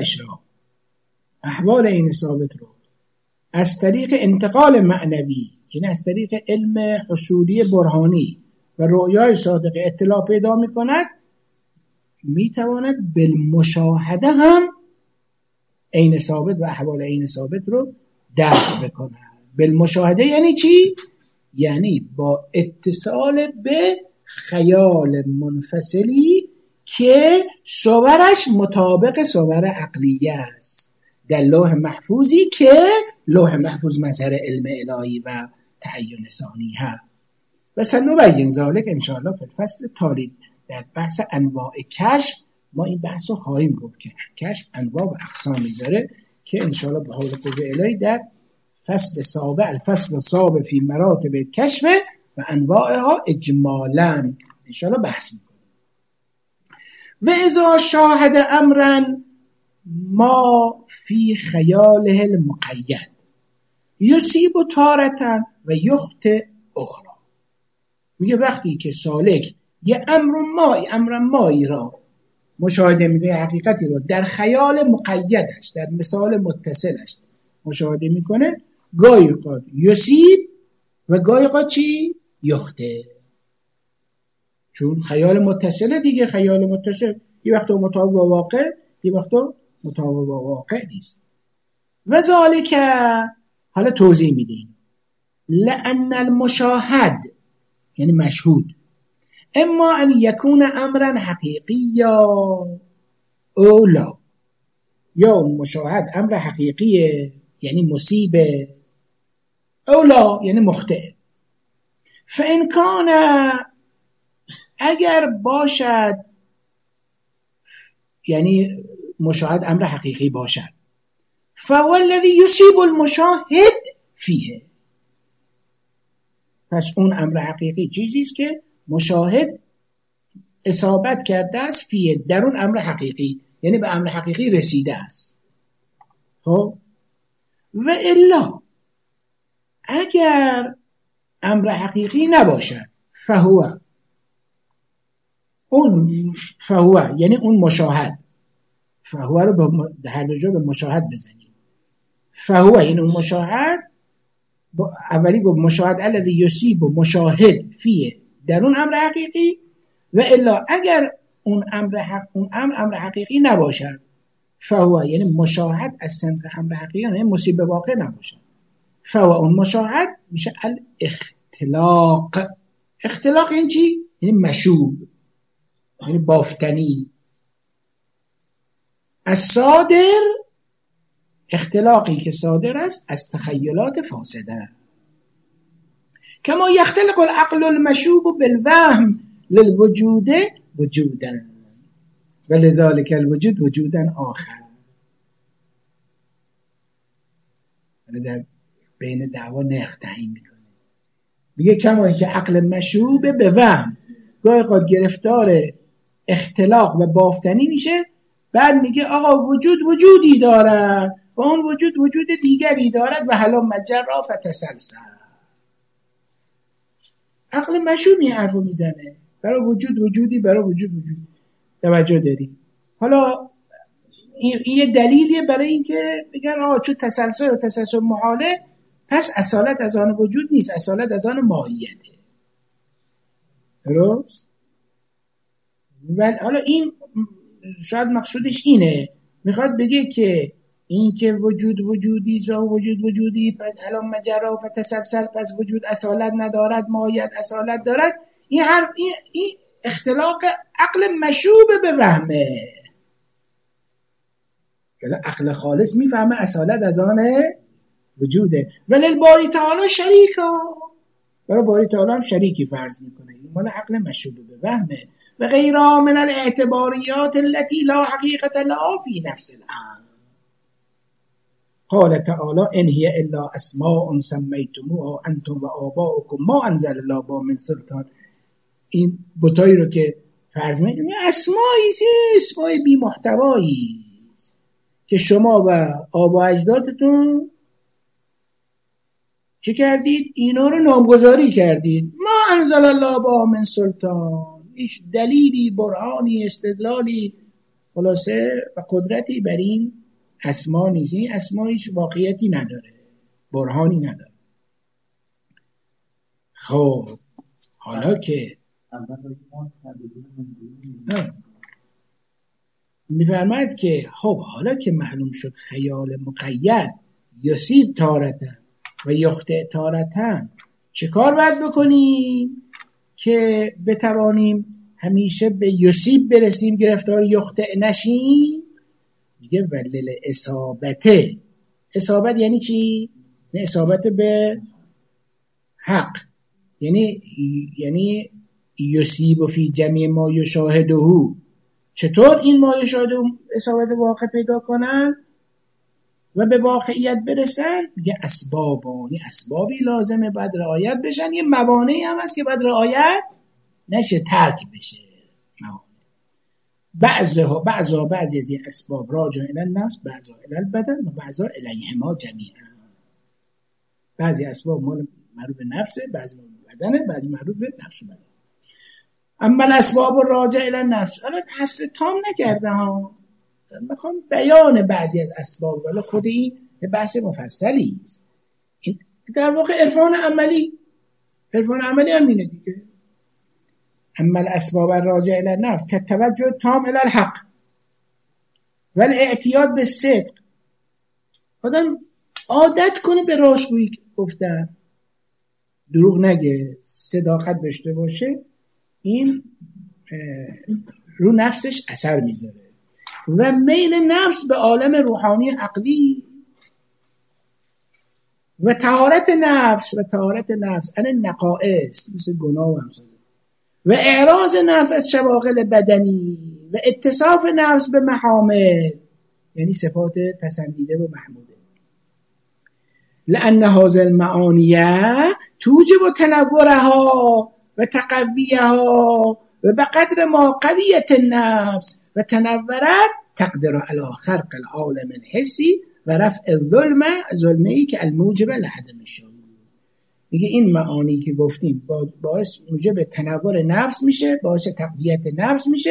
[SPEAKER 1] احوال عین ثابت رو از طریق انتقال معنوی، یعنی از طریق علم حصولی برهانی و رؤیای صادقه اطلاع پیدا میکند، میتواند بالمشاهده هم عین ثابت و احوال عین ثابت رو درک بکنه. بالمشاهده یعنی چی؟ یعنی با اتصال به خیال منفصلی که صورش مطابق صور عقلیه است در لوح محفوظی که لوح محفوظ مظهر علم الهی و تعین ثانی هست. و سنبین ذالک انشاءالله فی الفصل التالی. در بحث انواع کشف ما این بحث رو خواهیم گفت که کشف انواع و اقسامی داره که انشاءالله به حول قوه الهی در فصل سابع، الفصل السابع فی مراتب کشف و انواعها اجمالا انشاءالله بحث میکنیم. و اذا شاهد امرا ما فی خیاله المقید یصیب تارة و یخطئ اخرى. میگه وقتی که سالک یه امر مایی را مشاهده میکنه، حقیقتی رو در خیال مقیدش، در مثال متصلش مشاهده میکنه، گاهی اوقات یصیب و گاهی اوقات چی؟ یخطئ. چون خیال متصله دیگه، خیال متصل یه وقت مطابق با واقع، یه وقت مطابق با واقع نیست. و ذالک، حالا توضیح میدیم، لأن المشاهد یعنی مشهود اما ان یکون امرا حقیقی او لا، یا مشاهد امر حقیقیه یعنی مصیبه، او لا یعنی مخطئ. فان کان، اگر باشد یعنی مشاهد امر حقیقی باشد، فهو الذی یصیب المشاهد فیه، پس اون امر حقیقی چیزی است که مشاهد اصابت کرده است فیه، در اون امر حقیقی، یعنی به امر حقیقی رسیده است. خب و الا، اگر امر حقیقی نباشد، فهو یعنی اون مشاهد، فهو رو هر دو جا به مشاهد بزنید. فهو این اون مشاهد، اولی گفت مشاهد الذی یصیب و مشاهد فیه در اون امر حقیقی، و الا اگر اون امر حقیقی نباشد، فهو یعنی مشاهد از صنف امر حقیقی یعنی مصیبه واقع نباشد، فهو اون مشاهد میشه الاختلاق. اختلاق یعنی چی؟ یعنی مشوب، یعنی بافتنی. از صادر، اختلاقی که صادر است از تخیلات فاسده. کما یختلق العقل المشوب بالوهم للوجود وجودا ولذلك الوجود وجودا آخر. در بین دعوا نرخ تعیین میکنه، میگه کما که عقل مشوب به وهم گاهی قد گرفتار اختلاق و بافتنی میشه، بعد میگه آقا وجود وجودی دارد و اون وجود وجود دیگری دارد و هلا مجرا فتسلسل. عقل مشوب این حرفو میزنه، برای وجود وجودی، برای وجود وجودی. توجه داری؟ حالا این یه دلیلیه برای اینکه بگن آقا چون تسلسل و تسلسل محاله، پس اصالت از آن وجود نیست، اصالت از آن ماهیته. درست؟ ولی حالا این شاید مقصودش اینه، میخواد بگه که این که وجود وجودی و وجود وجودی، پس الان مجرا و تسلسل، پس وجود اصالت ندارد، ماهیت اصالت دارد. این حرف این اختلاق عقل مشوب به وهمه. عقل خالص میفهمه اصالت از آن وجوده، ولی باری تعالی شریکا، برای باری تعالی هم شریکی فرض میکنه. این مال عقل مشوب به وهمه. و غیرها من الاعتباریات التي لا حقیقت لها فی نفس الامر. قال تعالی ان هی الا اسماء سمیتموها انتم و آباؤکم ما انزل الله بها من سلطان. این بتایی رو که فرض میکنه اسمایی، اسمای بی محتوایی که شما و آبا اجدادتون چه کردید؟ اینا رو نامگذاری کردید. ما انزل الله بها من سلطان، هیچ دلیلی، برهانی، استدلالی خلاصه و قدرتی بر این اسما نیست. این اسما هیچ واقعیتی نداره، برهانی نداره. خب حالا که میفرماید که خب حالا که معلوم شد خیال مقید یصیب تارتن و یخطئ تارتن، چه کار باید بکنیم که بتوانیم همیشه به یصیب برسیم، گرفتار یخطئ نشیم؟ میگه ولل اصابته. اصابت یعنی چی؟ اصابت به حق، یعنی یصیب فی جمیع ما یشاهده. چطور این ما یشاهده اصابت واقع پیدا کنن و به واقعیت برسن؟ میگه اسبابانی، اسبابی لازمه باید رعایت بشن، یه موانعی هم هست که باید رعایت نشه، ترک بشه. بعضی از این اسباب راجع الی النفس، بعضا الی البدن و بعضا الیهما جمیعا. بعضی اسباب مربوط به نفسه، بعضی مربوط به بدنه، بعضی مربوط به نفس و بدن. اما الاسباب راجع الی النفس، الان حصر تام نکرده ها، میخوام بیان بعضی از اسباب، ولی خود این بحث مفصلی است. این در واقع عرفان عملی هم اینه دیگه. اما الاسباب راجع الی النفس که توجه تام الی الحق و الاعتیاد به صدق. آدم عادت کنه به راستگویی گفتن، دروغ نگه، صداقت داشته باشه، این رو نفسش اثر میذاره. و میل نفس به عالم روحانی عقلی و طهارت نفس ان نقائص مثل گناه و همساله، و اعراض نفس از شواغل بدنی و اتصاف نفس به محامد، یعنی صفات پسندیده و محموده. لأن هذه المعانیه توجب تنورها و تقویها و بقدر ما قویت النفس و تنورت تقدر على خرق العالم الحسی و رفع ظلمه‌ای که الموجب لعدم الشعور. میگه این معانی که گفتیم باعث موجب تنور نفس میشه، باعث تقویت نفس میشه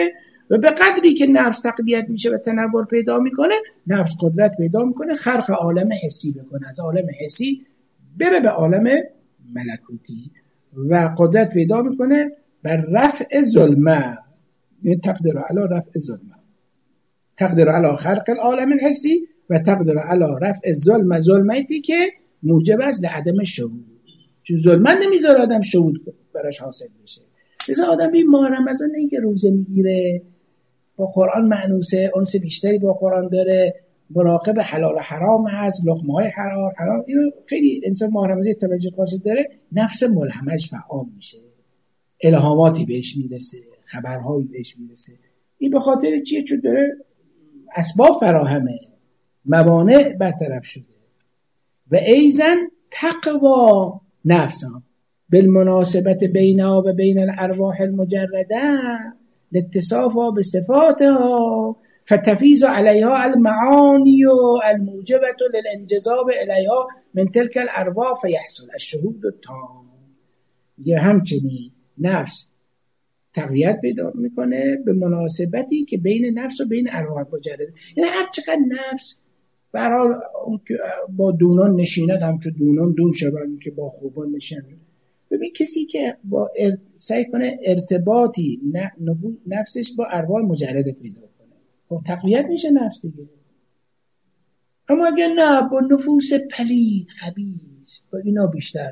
[SPEAKER 1] و به قدری که نفس تقویت میشه و تنوع پیدا میکنه، نفس قدرت پیدا میکنه خلق عالم حسی بکنه، از عالم حسی بره به عالم ملکوتی و قدرت پیدا میکنه بر رفع ظلمه. یعنی تقدر علی رفع ظلمه، تقدر علی خلق العالم الحسی و تقدر علی رفع ظلمتی که موجب است لعدم شهود، چون ظلمت نمیذاره آدم شهود براش حاصل بشه. مثلا آدم بی ماه رمضان نه که روزه میگیره، با قرآن معنوسه، انس بیشتری با قرآن داره، مراقب حلال و حرام هست، لقمه های حرام، اینو خیلی انسان ماه رمضان توجه خاصی داره، نفس ملهمش فعال میشه، الهاماتی بهش میرسه، خبرهایی بهش میرسه. این به خاطر چیه؟ چون داره اسباب فراهمه، موانع برطرف شده. و ایزن تقوا نفسان بالمناسبت بینها و بین الارواح المجرده لاتصافها بصفاتها فتفیض علیها المعانی الموجبه للانجذاب الیها من تلك الارواح فیحصل الشهود التام. یه همچنین نفس تقویت پیدا میکنه به مناسبتی که بین نفس و بین ارواح مجرده. یعنی هر چقدر نفس به هر حال با دونان نشیند همچون دونان دون شود که با خوبان نشیند. ببین کسی که با سعی کنه ارتباطی نفسش با ارواح مجرده پیدا کنه، خب تقویت میشه نفس دیگه. اما اگر نه، با نفوس پلید خبیث با اینا بیشتر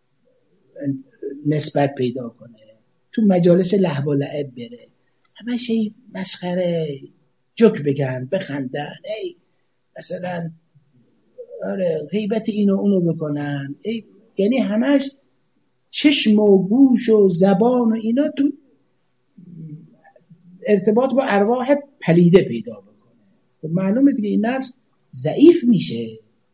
[SPEAKER 1] نسبت پیدا کنه، تو مجالس لهو و لعب بره، همش مسخره، جوک بگن، بخندن، مثلا آره غیبت اینو اونو بکنن، یعنی همش چشم و گوش و زبان و اینا تو ارتباط با ارواح پلیده پیدا بکنه. خب معلومه دیگه این نفس ضعیف میشه.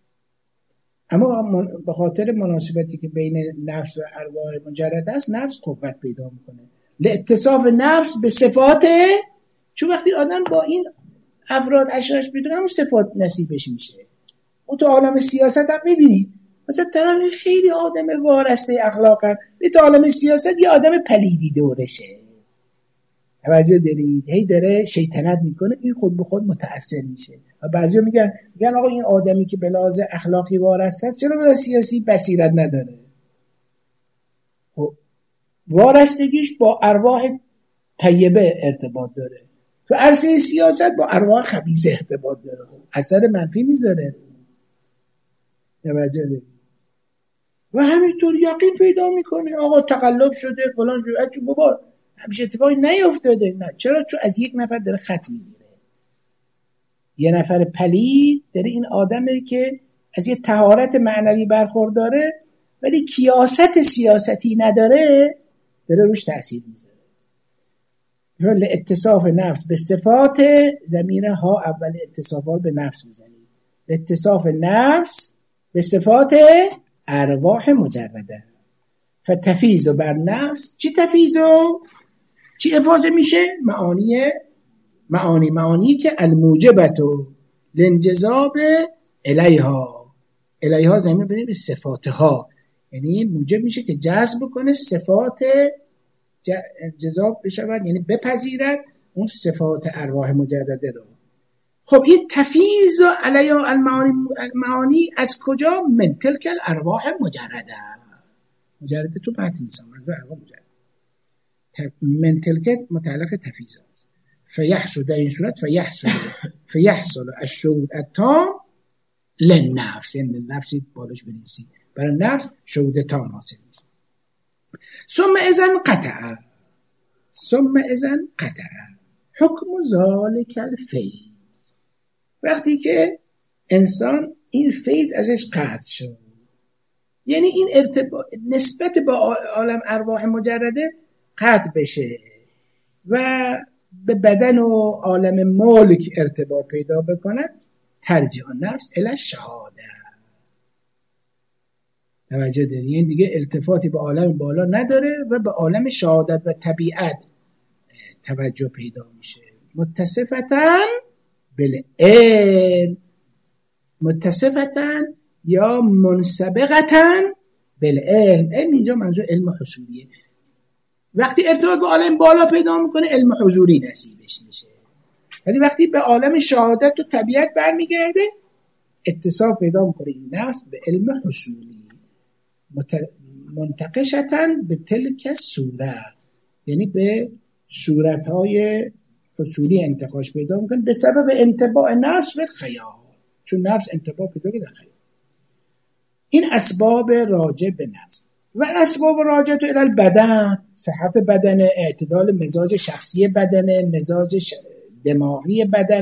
[SPEAKER 1] اما به خاطر مناسبتی که بین نفس و ارواح مجرد است، نفس قوت پیدا میکنه لاتصاف نفس به صفات. چون وقتی آدم با این افراد اشراش بدونه همون صفات نصیبش میشه. اون تو عالم سیاست هم میبینی مثلا طرف خیلی آدم وارسته اخلاقا، به تو عالم سیاست یه آدم پلیدی دورشه، توجه دارید؟ هی داره شیطنت میکنه، این خود به خود متأثر میشه. و بعضیا میگن آقا این آدمی که به لحاظ اخلاقی وارسته است چرا به سیاسی بصیرت نداره؟ خب وارستگیش با ارواح طیبه ارتباط داره، تو عرصه سیاست با ارواح خبیث ارتباط داره، اثر منفی میذاره. توجه دارید؟ و همینطور یقین پیدا میکنه آقا تقلب شده فلان شده، چون بابا همیشه اتفاقی نیفتاده. نه، چرا؟ چون از یک نفر داره خط میگیره، یه نفر پلید داره این آدمه که از یه طهارت معنوی برخورداره ولی کیاست سیاستی نداره، داره روش تأثیر میذاره. اتصاف نفس به صفات ضمیر ها اول اتصافات به نفس بزنید، اتصاف نفس به صفات ارواح مجرده فتفیض بر نفس. چی تفیضو؟ چی افاظه میشه؟ معانی که الموجبتو لانجذاب الیها زمین بدیم به صفاتها، یعنی موجب میشه که جذب کنه صفات جذاب بشود، یعنی بپذیرد اون صفات ارواح مجرده رو. خب این تفیض علیها المعانی از کجا؟ من تلک الارواح مجرده تو متن نیست، منظور ارواح مجرده. من تلک متعلق تفیض است. فیحصل در این صورت فیحصل الشهود التام للنفس، یعنی نفسی بالاش بنویسید، برای نفس شهود تام حاصل میشه. ثم اذن قطع حکم ذالک الفیض. وقتی که انسان این فیض ازش قطع شد، یعنی این ارتباط نسبت با عالم ارواح مجرده قطع بشه و به بدن و عالم ملک ارتباط پیدا بکند، ترجع نفس الی الشهاده. توجه داری؟ این دیگه التفاتی به عالم بالا نداره و به عالم شهادت و طبیعت توجه پیدا میشه. متصفتن بالعلم، متصفتن یا منسبقتن بالعلم. علم اینجا منظور علم حصولیه. وقتی ارتباط به عالم بالا پیدا میکنه علم حضوری نصیبش میشه. ولی وقتی به عالم شهادت و طبیعت برمیگرده اتصال پیدا میکنه این نفس به علم حصولی منتقشتن به تلک صورت، یعنی به صورتهای حصولی انتقاش پیدا میکنه به سبب انطباع نفس و خیال، چون نفس انطباع پیدا کرده خیال. این اسباب راجع به نفس. و اسباب راجع تو الی البدن، صحت بدن، اعتدال مزاج شخصی بدن، مزاج دماغی بدن،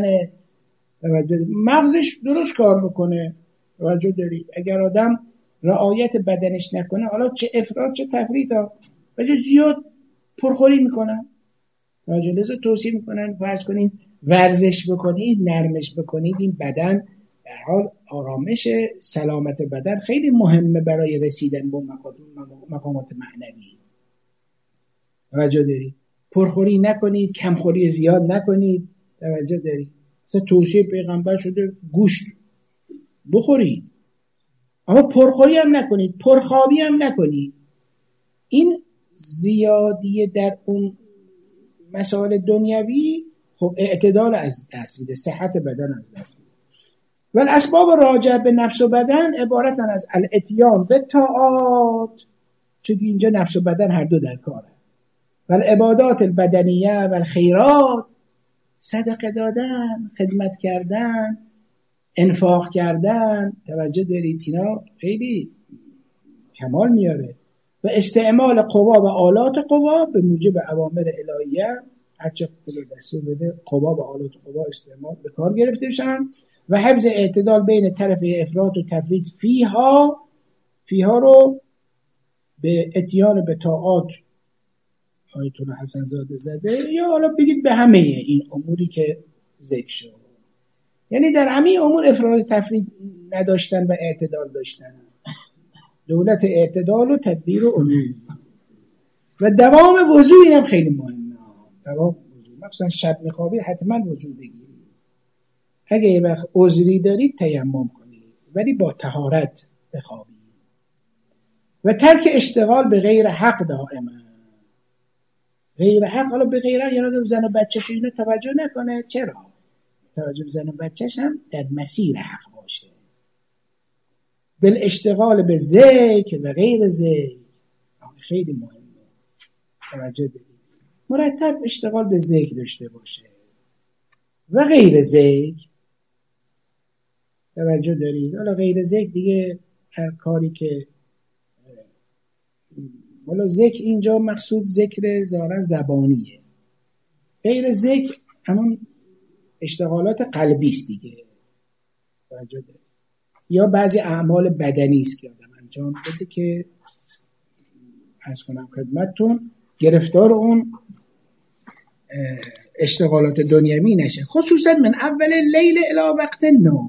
[SPEAKER 1] مغزش درست کار بکنه. توجه دارید اگر آدم رعایت بدنش نکنه، حالا چه افراط چه تفریط ها، بچه زیاد پرخوری میکنن. توجه لذا توصیه میکنن فرض کنید ورزش بکنید، نرمش بکنید. این بدن در حال آرامش، سلامت بدن خیلی مهمه برای رسیدن به مقامات معنوی. توجه دارید پرخوری نکنید، کمخوری زیاد نکنید. توجه دارید مثلا توصیه پیغمبر شده گوشت بخورید، اما پرخوری هم نکنید، پرخوابی هم نکنید. این زیادی در اون مسائل دنیوی خب اعتدال از دست میده، صحت بدن از دست میده. و الاسباب راجع به نفس و بدن عبارتن از الاتیان به طاعات، چون اینجا نفس و بدن هر دو در کاره، و العبادات البدنیه و الخیرات، صدقه دادن، خدمت کردن، انفاق کردن. توجه دارید اینا خیلی کمال میاره. و استعمال قوا و آلات قوا به موجب اوامر الهیه، هرچه خدا دستور بده قوا و آلات قوا استعمال به کار گرفته بشن. و حفظ اعتدال بین طرف افراط و تفریط فیها رو به اتیان به طاعات آیت الله حسن زاده زده، یا حالا بگید به همه این اموری که ذکر شد. یعنی در همه امور افراط تفریط نداشتن و اعتدال داشتن، دولت اعتدال و تدبیر و امور. و دوام وضوء اینم خیلی مهمه. دوام وضوء، مثلا شب میخوابید حتما وضوء بگیرید. اگه یه وقت عذری دارید تیمم کنید، ولی با طهارت بخوابید. و ترک اشتغال به غیر حق دائما. غیر حق، حالا به غیر حق یعنی زن و بچه‌ش اینو توجه نکنه. چرا؟ توجه به زن و بچه‌ش هم در مسیر حق باشه. بالاشتغال به ذکر و غیر ذکر خیلی مهمه. توجه دارید مرتب اشتغال به ذکر داشته باشه و غیر ذکر. توجه دارید حالا غیر ذکر دیگه هر کاری که حالا ذکر اینجا مقصود ذکر ظاهرا زبانیه، غیر ذکر همون اشتغالات قلبی است دیگه. توجه دارید یا بعضی اعمال بدنی است که آدم انجام بده که عرض کنم خدمتتون گرفتار اون اشتغالات دنیوی نشه، خصوصا من اول لیل الی وقت نوم،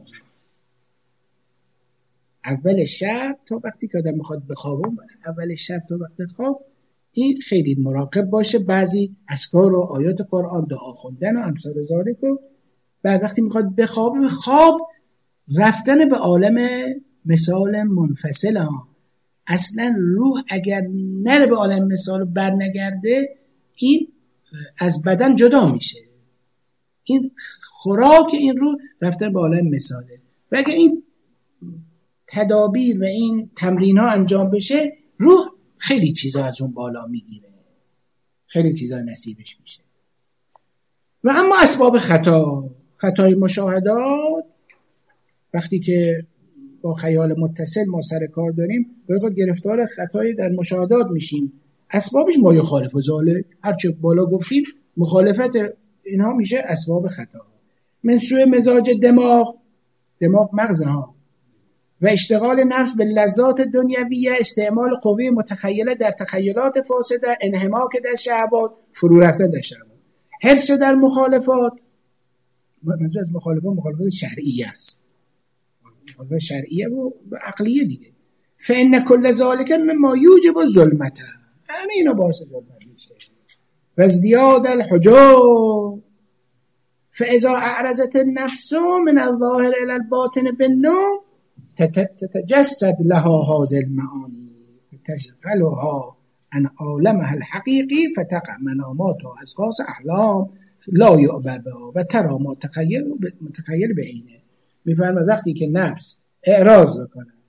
[SPEAKER 1] اول شب تا وقتی که آدم میخواد بخوابه، اول شب تا وقت خواب این خیلی مراقب باشه. بعضی اذکار و آیات قرآن، دعا خوندن و امثال ذالک رو بعد وقتی میخواد بخوابه، خواب رفتن به عالم مثال منفصل ها. اصلا روح اگر نره به عالم مثال بر نگرده این از بدن جدا میشه. این خوراک این روح رفتن به عالم مثاله. و اگر این تدابیر و این تمرین ها انجام بشه، روح خیلی چیزا از اون بالا میگیره، خیلی چیزا نصیبش میشه. و اما اسباب خطای مشاهدات، وقتی که با خیال متصل ما سر کار داریم باید گرفتار خطای در مشاهدات میشیم. اسبابش ما یخالف و ذالک، هرچه بالا گفتیم مخالفت اینها میشه اسباب خطا. من سوء مزاج دماغ مغزها و اشتغال نفس به لذات دنیویه، استعمال قوه متخیله در تخیلات فاسده، انهماک در شهوات، فرو رفتن در شهوات، حرص در مخالفات. منظور از مخالفات شرعیه است، مخالفات شرعیه و عقلیه دیگه. فإن كل ذلك مما یوجب ظلمته، همه اینا باعث ظلمت میشه. و ازدیاد الحجاب، فاذا اعرضت النفس من الظاهر الى الباطن بالنوم تتجسد لها هذه المعانی تشغلها ان عالمها الحقیقی فتقع مناماتها اشخاص احلام لا یعبر بها و ترا متخیل به عینه. میفرمه وقتی که نفس اعراض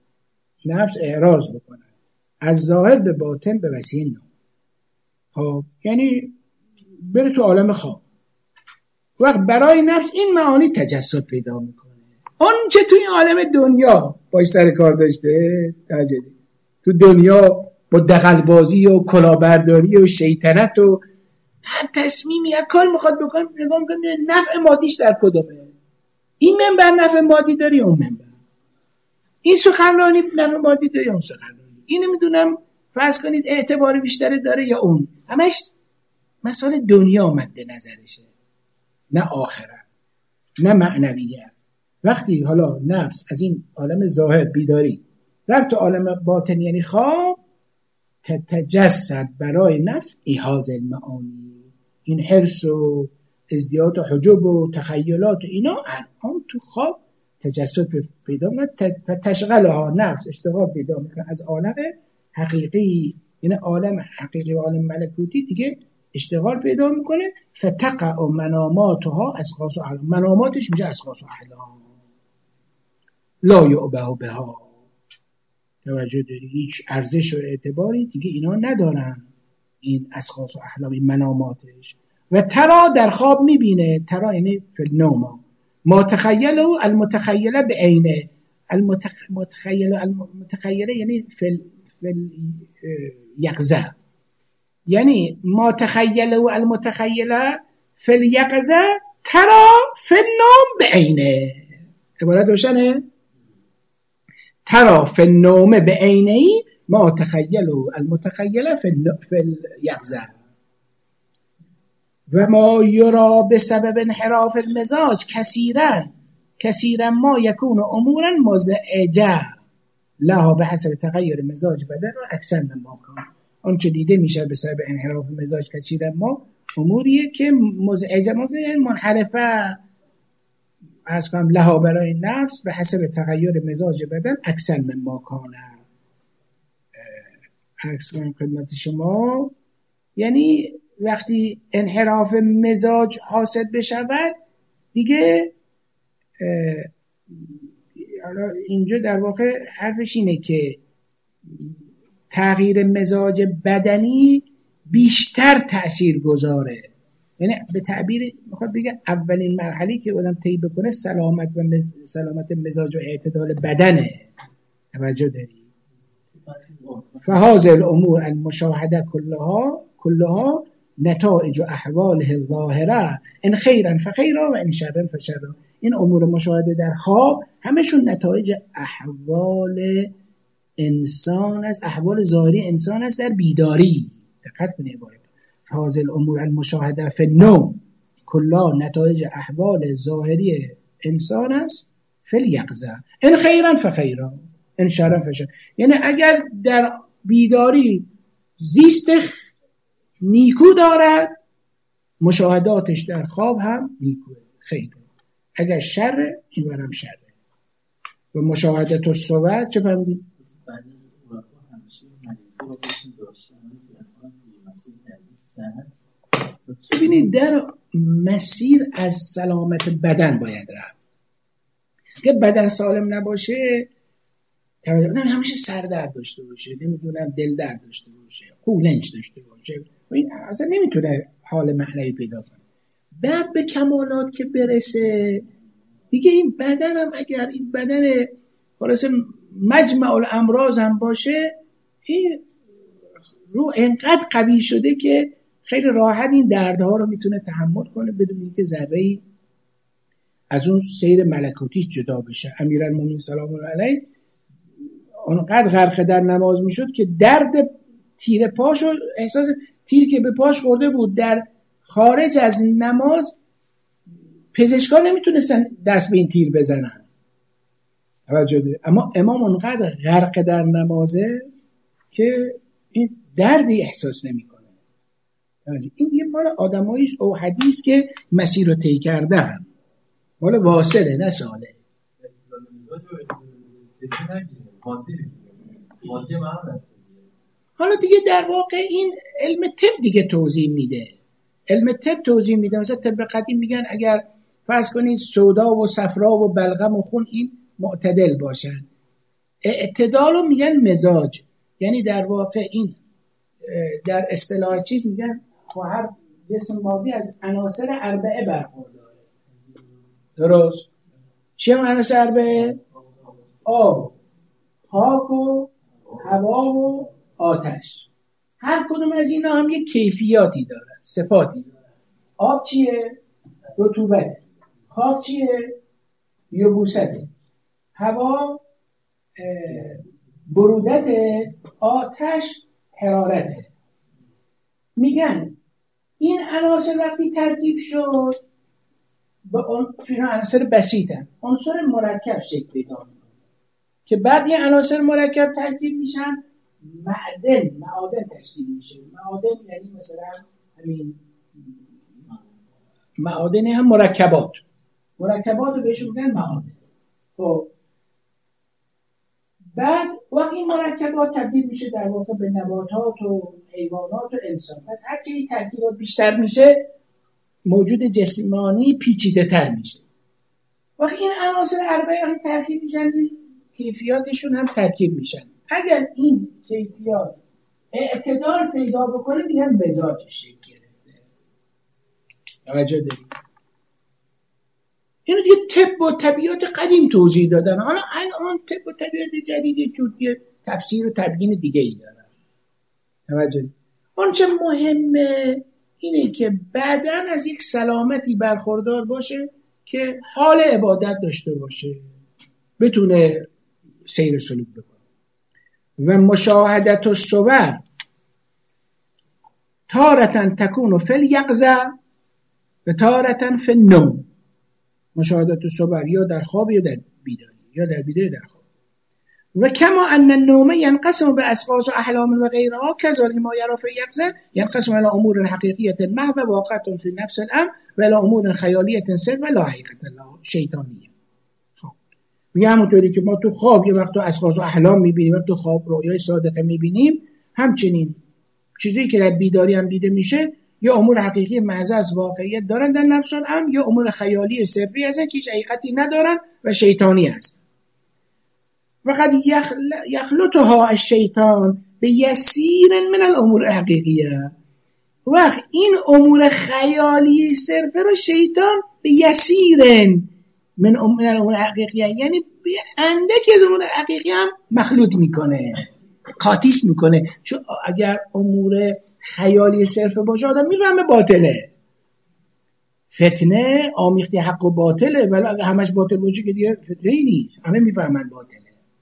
[SPEAKER 1] بکنه از ظاهر به باطن به وسیله نام، خب یعنی بره تو عالم خواب، وقت برای نفس این معانی تجسد پیدا میکنه. اون چه توی عالم دنیا باش سر کار داشته تجلی تو دنیا با دغل‌بازی و کلاهبرداری و شیطنت و هر تصمیمی هر کار میخواد بکنه، نگاه میکنه نفع مادیش در کدومه. این منبر نفع مادی داری، اون منبر این سخنرانی نفع مادی داری، اون سخنرانی این نمیدونم فرض کنید اعتبار بیشتری داره یا اون، همش مسئله دنیا مد نظرشه، نه آخرت نه معنویت. وقتی حالا نفس از این عالم ظاهر بیداری رفت تو عالم باطن یعنی خواب، تتجسد برای نفس ایحاز المعانی، این حرص و ازدیاد و حجب و تخیلات و اینا الان تو خواب تجسد پیدا میکنه و تشغلها نفس اشتغال پیدا میکنه از عالم حقیقی، یعنی عالم حقیقی و عالم ملکوتی دیگه اشتغال پیدا میکنه. فتقع مناماتها اشخاص و احلام، مناماتش میشه اشخاص و احلام لا یعبه بها، توجه داری هیچ ارزش و اعتباری دیگه اینا ندارن، این اشخاص و احلام این مناماتش. و ترا در خواب میبینه، ترا یعنی فی النوم، ما تخیله المتخیله به عینه، المتخیله یعنی فی یقظه، یعنی ما تخیله المتخیله فی الیقظه ترا فی النوم به عینه. عبارت روشنه؟ ترا فی النوم به عینه ما تخیله المتخیله فی الیقظه و ما یرا بسبب انحراف المزاج کثیرا ما یکون امورا مزعجه لها به حسب تغییر مزاج بدن و اکثر من ماکان. اون چه دیده میشه به سبب انحراف مزاج کثیرا ما اموریه که مزعجه منحرفه از کنم لها برای نفس به حسب تغییر مزاج بدن اکثر من ماکانه. عکس کنم خدمت شما، یعنی وقتی انحراف مزاج حاصل بشود دیگه اینجا در واقع حرفش اینه که تغییر مزاج بدنی بیشتر تأثیر گذاره، یعنی به تعبیر میخواد بگه اولین مرحله که آدم طی بکنه سلامت مزاج و اعتدال بدنه. توجه داری؟ فهذه الامور المشاهده كلها نتائج احواله الظاهره ان خیرا فخیرا و ان شرا فشرا. این امور مشاهده در خواب همشون نتایج احوال انسان است، احوال ظاهری انسان است در بیداری. دقت کنید عبارت فهذه الامور المشاهده فی النوم کلها نتایج احوال ظاهری انسان است فی الیقظه ان خیرا فخیرا ان شرا فشرا. یعنی اگر در بیداری زیست نیکو دارد مشاهداتش در خواب هم نیکوه خیر، اگر شر این برم شره. و مشاهدت الصور چه فهمیدید؟ ببینید در مسیر از سلامت بدن باید رفت که بدن سالم نباشه همیشه سردرد داشته باشه، نمیدونم دل درد داشته باشه، قولنج داشته باشه، این اصلا نمیتونه حال معنوی پیدا کنه. بعد به کمالات که برسه دیگه این بدن هم اگر این بدن خلاص مجمع الامراض هم باشه این رو انقدر قوی شده که خیلی راحت این دردها رو میتونه تحمل کنه بدون اینکه ذره‌ای از اون سیر ملکوتی جدا بشه. امیرالمومنین سلام الله علیه اونقدر غرق در نماز میشد که درد تیر پاشو احساس تیر که به پاش خورده بود در خارج از نماز پزشکان نمیتونستن دست به این تیر بزنن. اما امام اونقدر غرق در نمازه که این دردی احساس نمیکنه. این دیگه مال آدمایی او حدیث که مسیر رو طی کردن، مال واصله نه ساله. حالا دیگه در واقع این علم طب دیگه توضیح میده. علم طب توضیح میده. مثلا طب قدیم میگن اگر فرض کنید سودا و صفرا و بلغم و خون این معتدل باشن، اعتدال رو میگن مزاج. یعنی در واقع این در اصطلاح چیز میگن هر جسم مادی از عناصر اربعه برخورداره. درست؟ چه عناصر اربعه؟ آب، خاک و هوا و آتش. هر کدوم از اینا هم یک کیفیاتی داره، صفاتی داره. آب چیه؟ رطوبته. خاک چیه؟ یبوسته. هوا برودته. آتش حرارته. میگن این عناصر وقتی ترکیب شد با اون چون عناصر بسیطن، عنصر مرکب شکل پیدا میکنه که بعد این عناصر مرکب ترکیب میشن، معادن تشکیل میشه. معادن یعنی مثلا همین معادن هم مرکبات رو بهشون میگن معادن. خب بعد وقتی این مرکبات تبدیل میشه در واقع به نباتات و حیوانات و انسان، پس هر چی ترکیبات بیشتر میشه موجود جسمانی پیچیده تر میشه. وقتی این عناصر اربعه وقتی ترکیب میشن این کیفیاتشون هم ترکیب میشن. اگر این کیفیات اعتدال پیدا بکنه میگن مزاجش شکل گرفته. توجه دارید؟ اینو دیگه طب و طبیعت قدیم توضیح دادن. حالا الان طب و طبیعت جدید جوری تفسیر و تبیین دیگه ای دارن. توجه دارید؟ اون چه مهمه اینه که بدن از یک سلامتی برخوردار باشه که حال عبادت داشته باشه، بتونه سیر سلوک بکنه. و مشاهدت الصور تارة تکون فی الیقظة و تارة فی النوم. مشاهدت الصور یا در خواب یا در بیداری، یا در بیداری در خواب. و کما ان النوم ينقسم باشخاص و احلام و غیرها كذلك ما يرى في اليقظة ينقسم الى امور حقیقیه محض واقعه في نفس الامر و الى امور خیالیه صرف و لا حقیقه شیطانیه. خب میگه همونطوری که ما تو خواب یه وقت تو اشخاص و احلام میبینیم و تو خواب رویای صادقه میبینیم، همچنین چیزی که در بیداری هم دیده میشه یا امور حقیقی محض از واقعیت دارن در نفس الامر یا امور خیالی صرفی هستن که هیچ حقیقتی ندارن و شیطانی هستن. وقد یخلطها الشیطان بیسیر من الامور الحقیقیه. وقت این امور خیالی صرفه رو شیطان بیسیر من الامور الحقیقیه، یعنی اندکی از امور حقیقی هم مخلوط میکنه، قاطیش میکنه. چون اگر امور خیالی صرفه باشه آدم میفهمه باطله. فتنه آمیختی حق و باطله، ولی اگر همش باطل باشه که دیگه فتنه ای نیست، همه میفهمن باطله.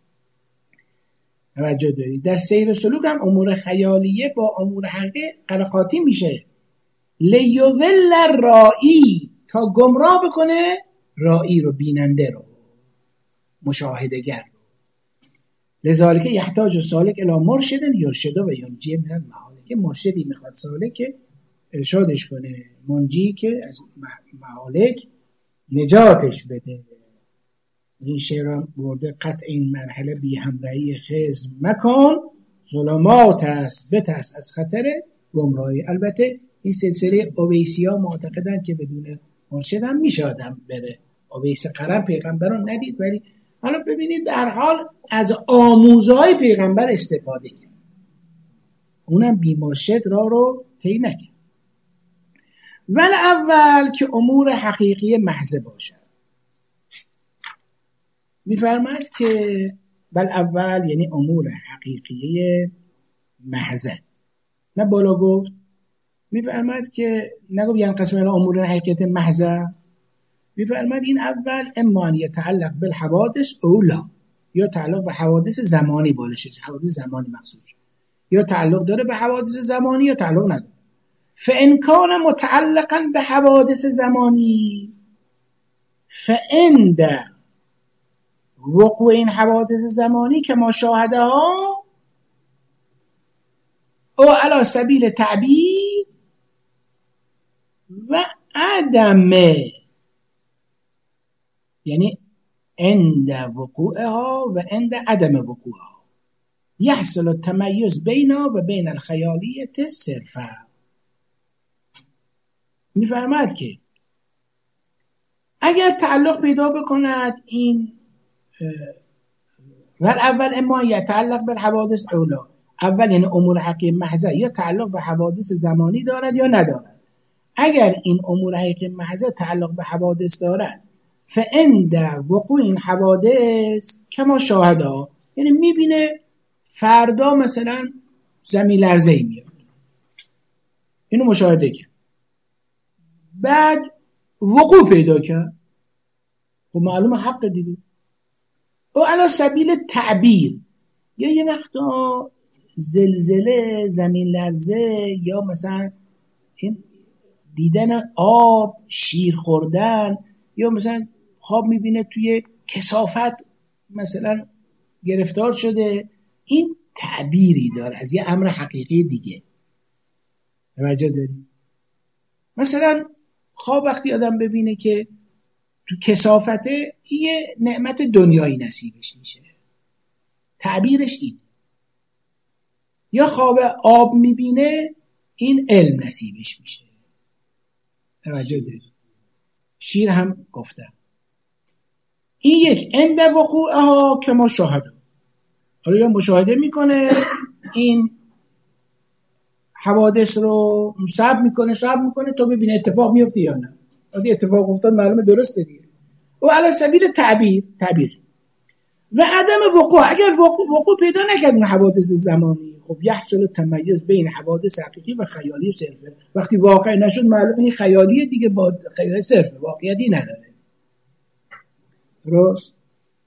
[SPEAKER 1] توجه دارید؟ در سیر سلوک هم امور خیالیه با امور حقیقی قرقاتی میشه. لیذل رائی، تا گمراه بکنه رائی رو، بیننده رو، مشاهدگر رو. لذالک یحتاج سالک الی مرشد یرشد و ینجی من المهالک. مرشدی میخواد سالک که ارشادش کنه، منجی که از مهالک نجاتش بده. این شعر هم برده قطع این مرحله بی همراهی خضر مکان، ظلمات است بترس از خطر گمراهی. البته این سلسله اویسی ها معتقدن که بدون مرشد هم میشه آدم بره. اویس قرن پیغمبران ندید، ولی حالا ببینید در حال از آموزهای پیغمبر استفاده کرد، اونم بی مرشد را رو طی نکرد. ولی اول که امور حقیقی محض باشد. میفرماید که بل اول یعنی امور حقیقیه محضه، نه بالا گفت. میفرماید که نگفت یعنی قسم امور حقیقیت محضه. میفرماید این اول اما ان یتعلق بالحوادث او لا، یا تعلق به حوادث زمانی بالشه، حوادث زمانی مخصوص شد، یا تعلق داره به حوادث زمانی یا تعلق نداره. فان کان متعلقا به حوادث زمانی فعند وقوع این حوادث زمانی که ما شاهده ها او علی سبیل تعبیر و عدم، یعنی عند وقوعها و عند عدم وقوعها. یحصل التمیز بینا و بین الخیالیت صرفا. میفرماد که اگر تعلق پیدا بکند این ور اول اما یتعلق بر حوادث اولا، اول یعنی امور حقیقی محضه یا تعلق به حوادث زمانی دارد یا ندارد. اگر این امور حقیقی محضه تعلق به حوادث دارد فعند وقوع این حوادث کما شاهدا، یعنی میبینه فردا مثلا زمین لرزه‌ای میاد، اینو مشاهده کرد، بعد وقوع پیدا کرد، خب معلومه حق دیگه. او علی سبیل تعبیر، یا یه وقتا زلزله، زمین لرزه، یا مثلا این دیدن آب، شیر خوردن، یا مثلا خواب میبینه توی کثافت مثلا گرفتار شده، این تعبیری داره از یه امر حقیقی دیگه. توجه داری؟ مثلا خواب وقتی آدم ببینه که تو کثافته، یه نعمت دنیایی نصیبش میشه، تعبیرش این. یا خواب آب میبینه، این علم نصیبش میشه. توجه داری؟ شیر هم گفتم. این یک عند وقوعها که مشاهده، حالا یا مشاهده میکنه این حوادث رو، صبر میکنه تا ببینه اتفاق میفته یا نه. وقتی اتفاق افتاد معلومه درسته دیگه. و علی سبیل تعبیر و عدم وقوع، اگر وقوع پیدا نکرد این حوادث زمانی، خب یحصل التمیز بین حوادث حقیقی و خیالی صرفه. وقتی واقع نشد معلومه این خیالیه دیگه، با خیالی صرفه، واقعیتی نداره. درست؟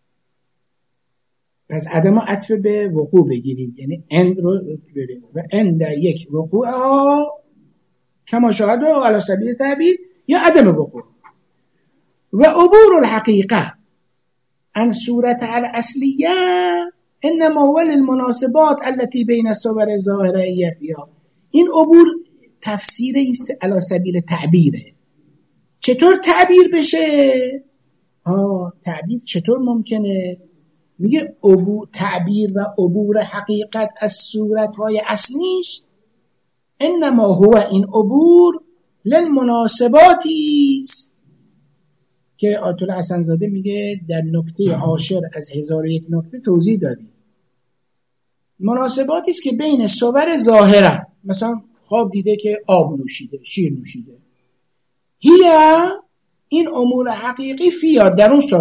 [SPEAKER 1] پس عدم عطف به وقوع بگیرید، یعنی اند رو برید و اند یک وقوع کما شاهده علی سبیل تعبیر یا عدم وقوع. و عبور الحقیقه عن صورتها الاصلیه انما هو للمناسبات التي بین الصور ظاهره فيها. این عبور تفسیر علی سبیل تعبیره. چطور تعبیر بشه؟ تعبیر چطور ممکنه؟ میگه تعبیر و عبور حقیقت از صورتهای اصلیش انما هو، این عبور للمناسباتی است که آیت الله حسن زاده میگه در نکته عاشر از 1001 نکته توضیح دادیم. مناسباتی است که بین صور ظاهره، مثلا خواب دیده که آب نوشیده، شیر نوشیده، این امور حقیقی فیا در اون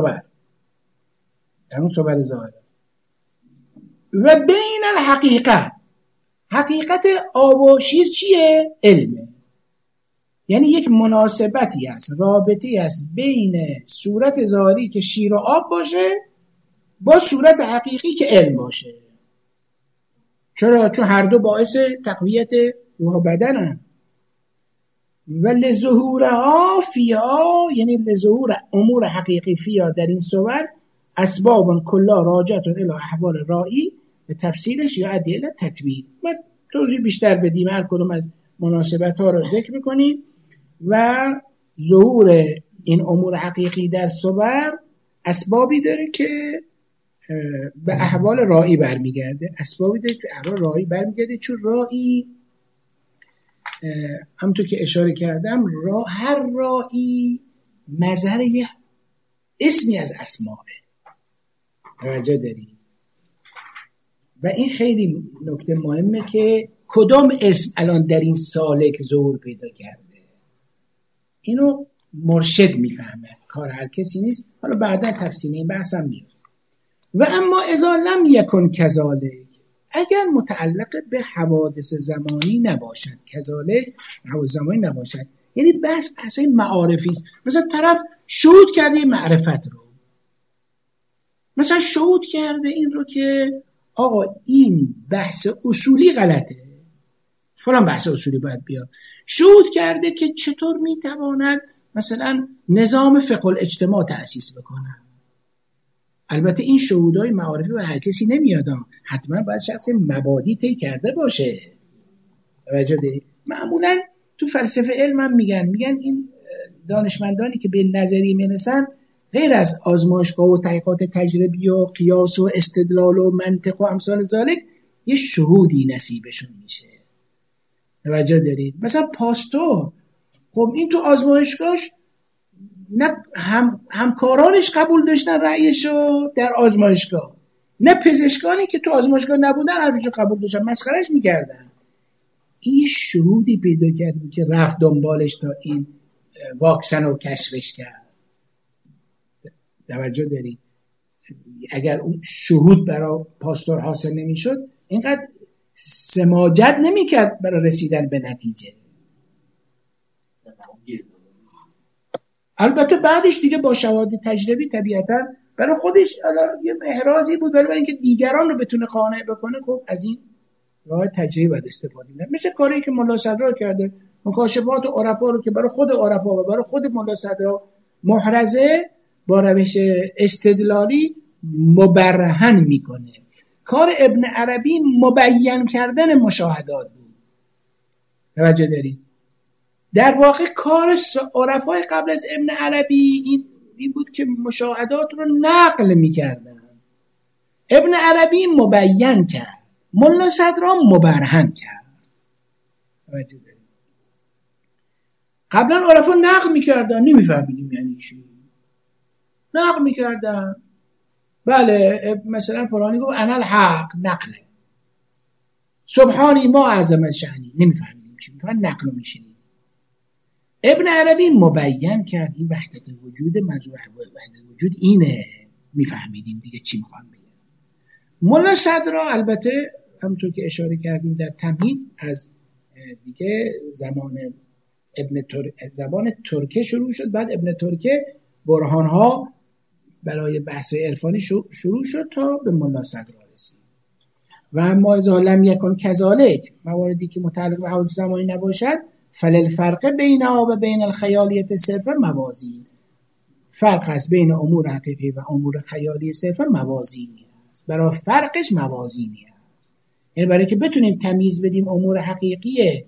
[SPEAKER 1] صور ظاهره، و بین الحقیقه، حقیقت آب و شیر چیه؟ علمه. یعنی یک مناسبتی هست، رابطی هست بین صورت ظاهری که شیر و آب باشه با صورت حقیقی که علم باشه. چرا؟ چون هر دو باعث تقویت روح و بدنن. و لظهورها فیها، یعنی لظهور امور حقیقی فیها در این صور اسباب کلا راجعت الی احوال رائی، به تفصیلش یا ادله تطبیق. ما توضیح بیشتر بدیم، هر کدوم از مناسبت ها رو ذکر میکنیم. و ظهور این امور حقیقی در صور اسبابی داره که به احوال رائی برمیگرده، اسبابی داره که به احوال رائی برمیگرده، چون رائی همونطور که اشاره کردم هر رائی مظهر یه اسمی از اسمائه. توجه دارید؟ و این خیلی نکته مهمه که کدام اسم الان در این سالک ظهور پیدا کرده، اینو مرشد میفهمه، کار هر کسی نیست. حالا بعدا تفصیل این بحث هم میاد. و اما اذا لم یکن کذالک، اگر متعلق به حوادث زمانی نباشد، کذالک حوادث زمانی نباشد، یعنی بحث معارفی است. مثلا طرف شهود کرده معرفت رو، مثلا شهود کرده این رو که آقا این بحث اصولی غلطه، فلان بحث اصولی باید بیاد. شهود کرده که چطور میتواند مثلا نظام فقه الاجتماع تأسیس بکنه. البته این شهودهای معارفی و هر کسی نمیاد، حتما باید شخص مبادی طی کرده باشه. توجه دارید؟ معمولا تو فلسفه علم هم میگن این دانشمندانی که به نظریه میرسن غیر از آزمایشگاه و تحقیقات تجربی و قیاس و استدلال و منطق و امثال ذالک یه شهودی نصیبشون میشه. توجه دارید؟ مثلا پاستور، خب این تو آزمایشگاهش نه همکارانش قبول داشتن رأیشو در آزمایشگاه، نه پزشکانی که تو آزمایشگاه نبودن حرفشو قبول داشتن، مسخرهش میکردن. این شهودی پیدا کرد که رفت دنبالش تا این واکسن رو کشفش کرد. توجه دارید؟ اگر اون شهود برای پاستور حاصل نمیشد اینقدر سماجت نمیکرد برای رسیدن به نتیجه. البته بعدش دیگه با شواهد تجربی طبیعتا برای خودش یه احرازی بود، ولی برای اینکه دیگران رو بتونه قانع بکنه خب از این راه تجربی باید استفاده کنه. مثل کاری که ملا صدرا کرده، مکاشفات و عرفا رو که برای خود عرفا و برای خود ملا صدرا محرزه با روش استدلالی مبرهن میکنه. کار ابن عربی مبین کردن مشاهدات بود. توجه دارید؟ در واقع کار عرفای قبل از ابن عربی این بود که مشاهدات رو نقل میکردن. ابن عربی مبین کرد، ملا صدرا مبرهن کرد. توجه دارید؟ قبلا عرفا نقل میکردن، نمیفهمیدیم یعنی چی. نقل میکردن، بله مثلا فلانی گفت انا الحق نقله، سبحانی ما اعظم شأنی، نمیفهمیدیم چی میفهمن، نقل رو میشنید. ابن عربی مبین کرد این وحدت وجود، موضوع وحدت وجود اینه، میفهمیدیم دیگه چی میخوام بگم. ملا صدرا البته همونطور که اشاره کردیم در تمهید از دیگه زبان ترکه شروع شد، بعد ابن ترکه برهانها برای بحث عرفانی شروع شد تا به ملا صدرا رسید. و ما اذا لم یکن کذالک، مواردی که متعلق به حوادث زمانی نباشد، فللفرق بینها و بین الخیالیت صرفا موازین، فرق است بین امور حقیقی و امور خیالی صرفا موازینی است. برای فرقش موازینی است، یعنی برای که بتونیم تمیز بدیم امور حقیقی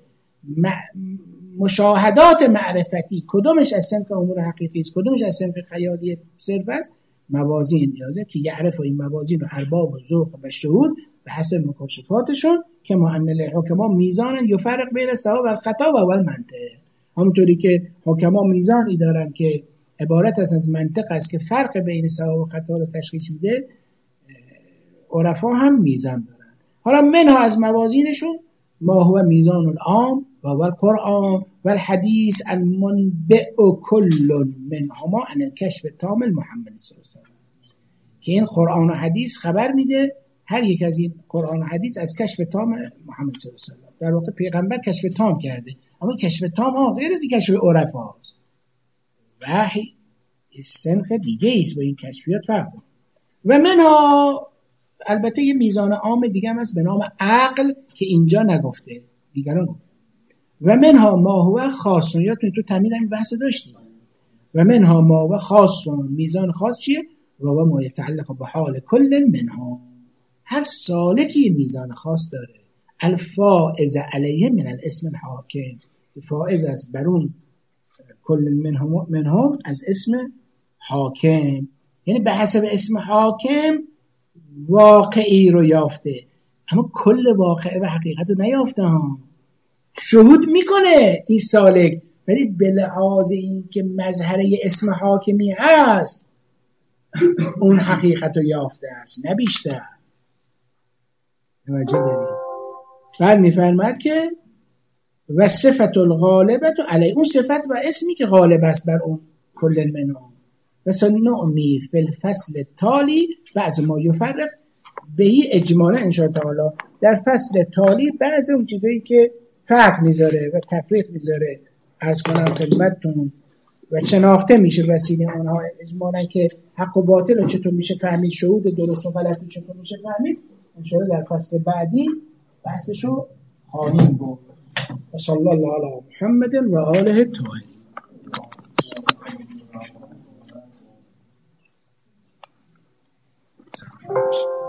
[SPEAKER 1] مشاهدات معرفتی کدومش از صنف امور حقیقی است کدومش از صنف خیالی صرف است، موازین نیازه که یعرف این موازین و ارباب و ذوق و شهود به حسب مکاشفاتشون که ما ان للحکما میزان یفرق بین الصواب و الخطا و المنطق. همونطوری که حکما میزانی دارن که عبارت از منطق است که فرق بین صواب و خطا رو تشخیص میده، عرفا هم میزان دارن. حالا منها از موازینشون ما هو میزان العام و القرآن و الحدیث المنبع کل منهما عن الکشف تام محمد صلی الله علیه و سلم، که این قرآن و حدیث خبر میده، هر یک از این قرآن و حدیث از کشف تام محمد صلی الله علیه و سلم. در واقع پیغمبر کشف تام کرده، اما کشف تام غیر از کشف عرفا است، وحی سنخ دیگه است با این کشفیات فرق. و منها البته یه میزان عام دیگه هم هست به نام عقل که اینجا نگفته، دیگران گفته. و منها ما هو خاص، یادتون تو تمهید همین بحث داشتیم. و منها ما هو خاص، میزان خاص چیه؟ و ما یتعلق به حال کل منها، هر سالکی میزان خاص داره. الفائز علیه من الاسم الحاکم، فائز است بر اون کل منها از اسم حاکم، یعنی به حسب اسم حاکم واقعی رو یافته، اما کل واقعه و حقیقت رو نیافته ها. شهود میکنه این سالک، ولی به لحاظ این که مظهره اسم حاکمی هست اون حقیقت رو یافته است، نه بیشتر. توجه دارید؟ بعد میفرماد که و صفت الغالبت علی، اون صفت و اسمی که غالب است بر اون کل منها. و سنعمی فی الفصل تالی بعض ما یفرق بهی اجمالا ان شاء الله تعالی، در فصل تالی بعض اون چیزایی که فرق میذاره و تفریق میذاره عرض کنم خدمتتون و شناخته میشه وسیله اونها اجمالا، که حق و باطل رو چطور میشه فهمید، شهود درست و غلط چطور میشه فهمید، ان شاء الله در فصل بعدی بحثشو خواهیم بود. صلی الله علی محمد و آله الطاهرین.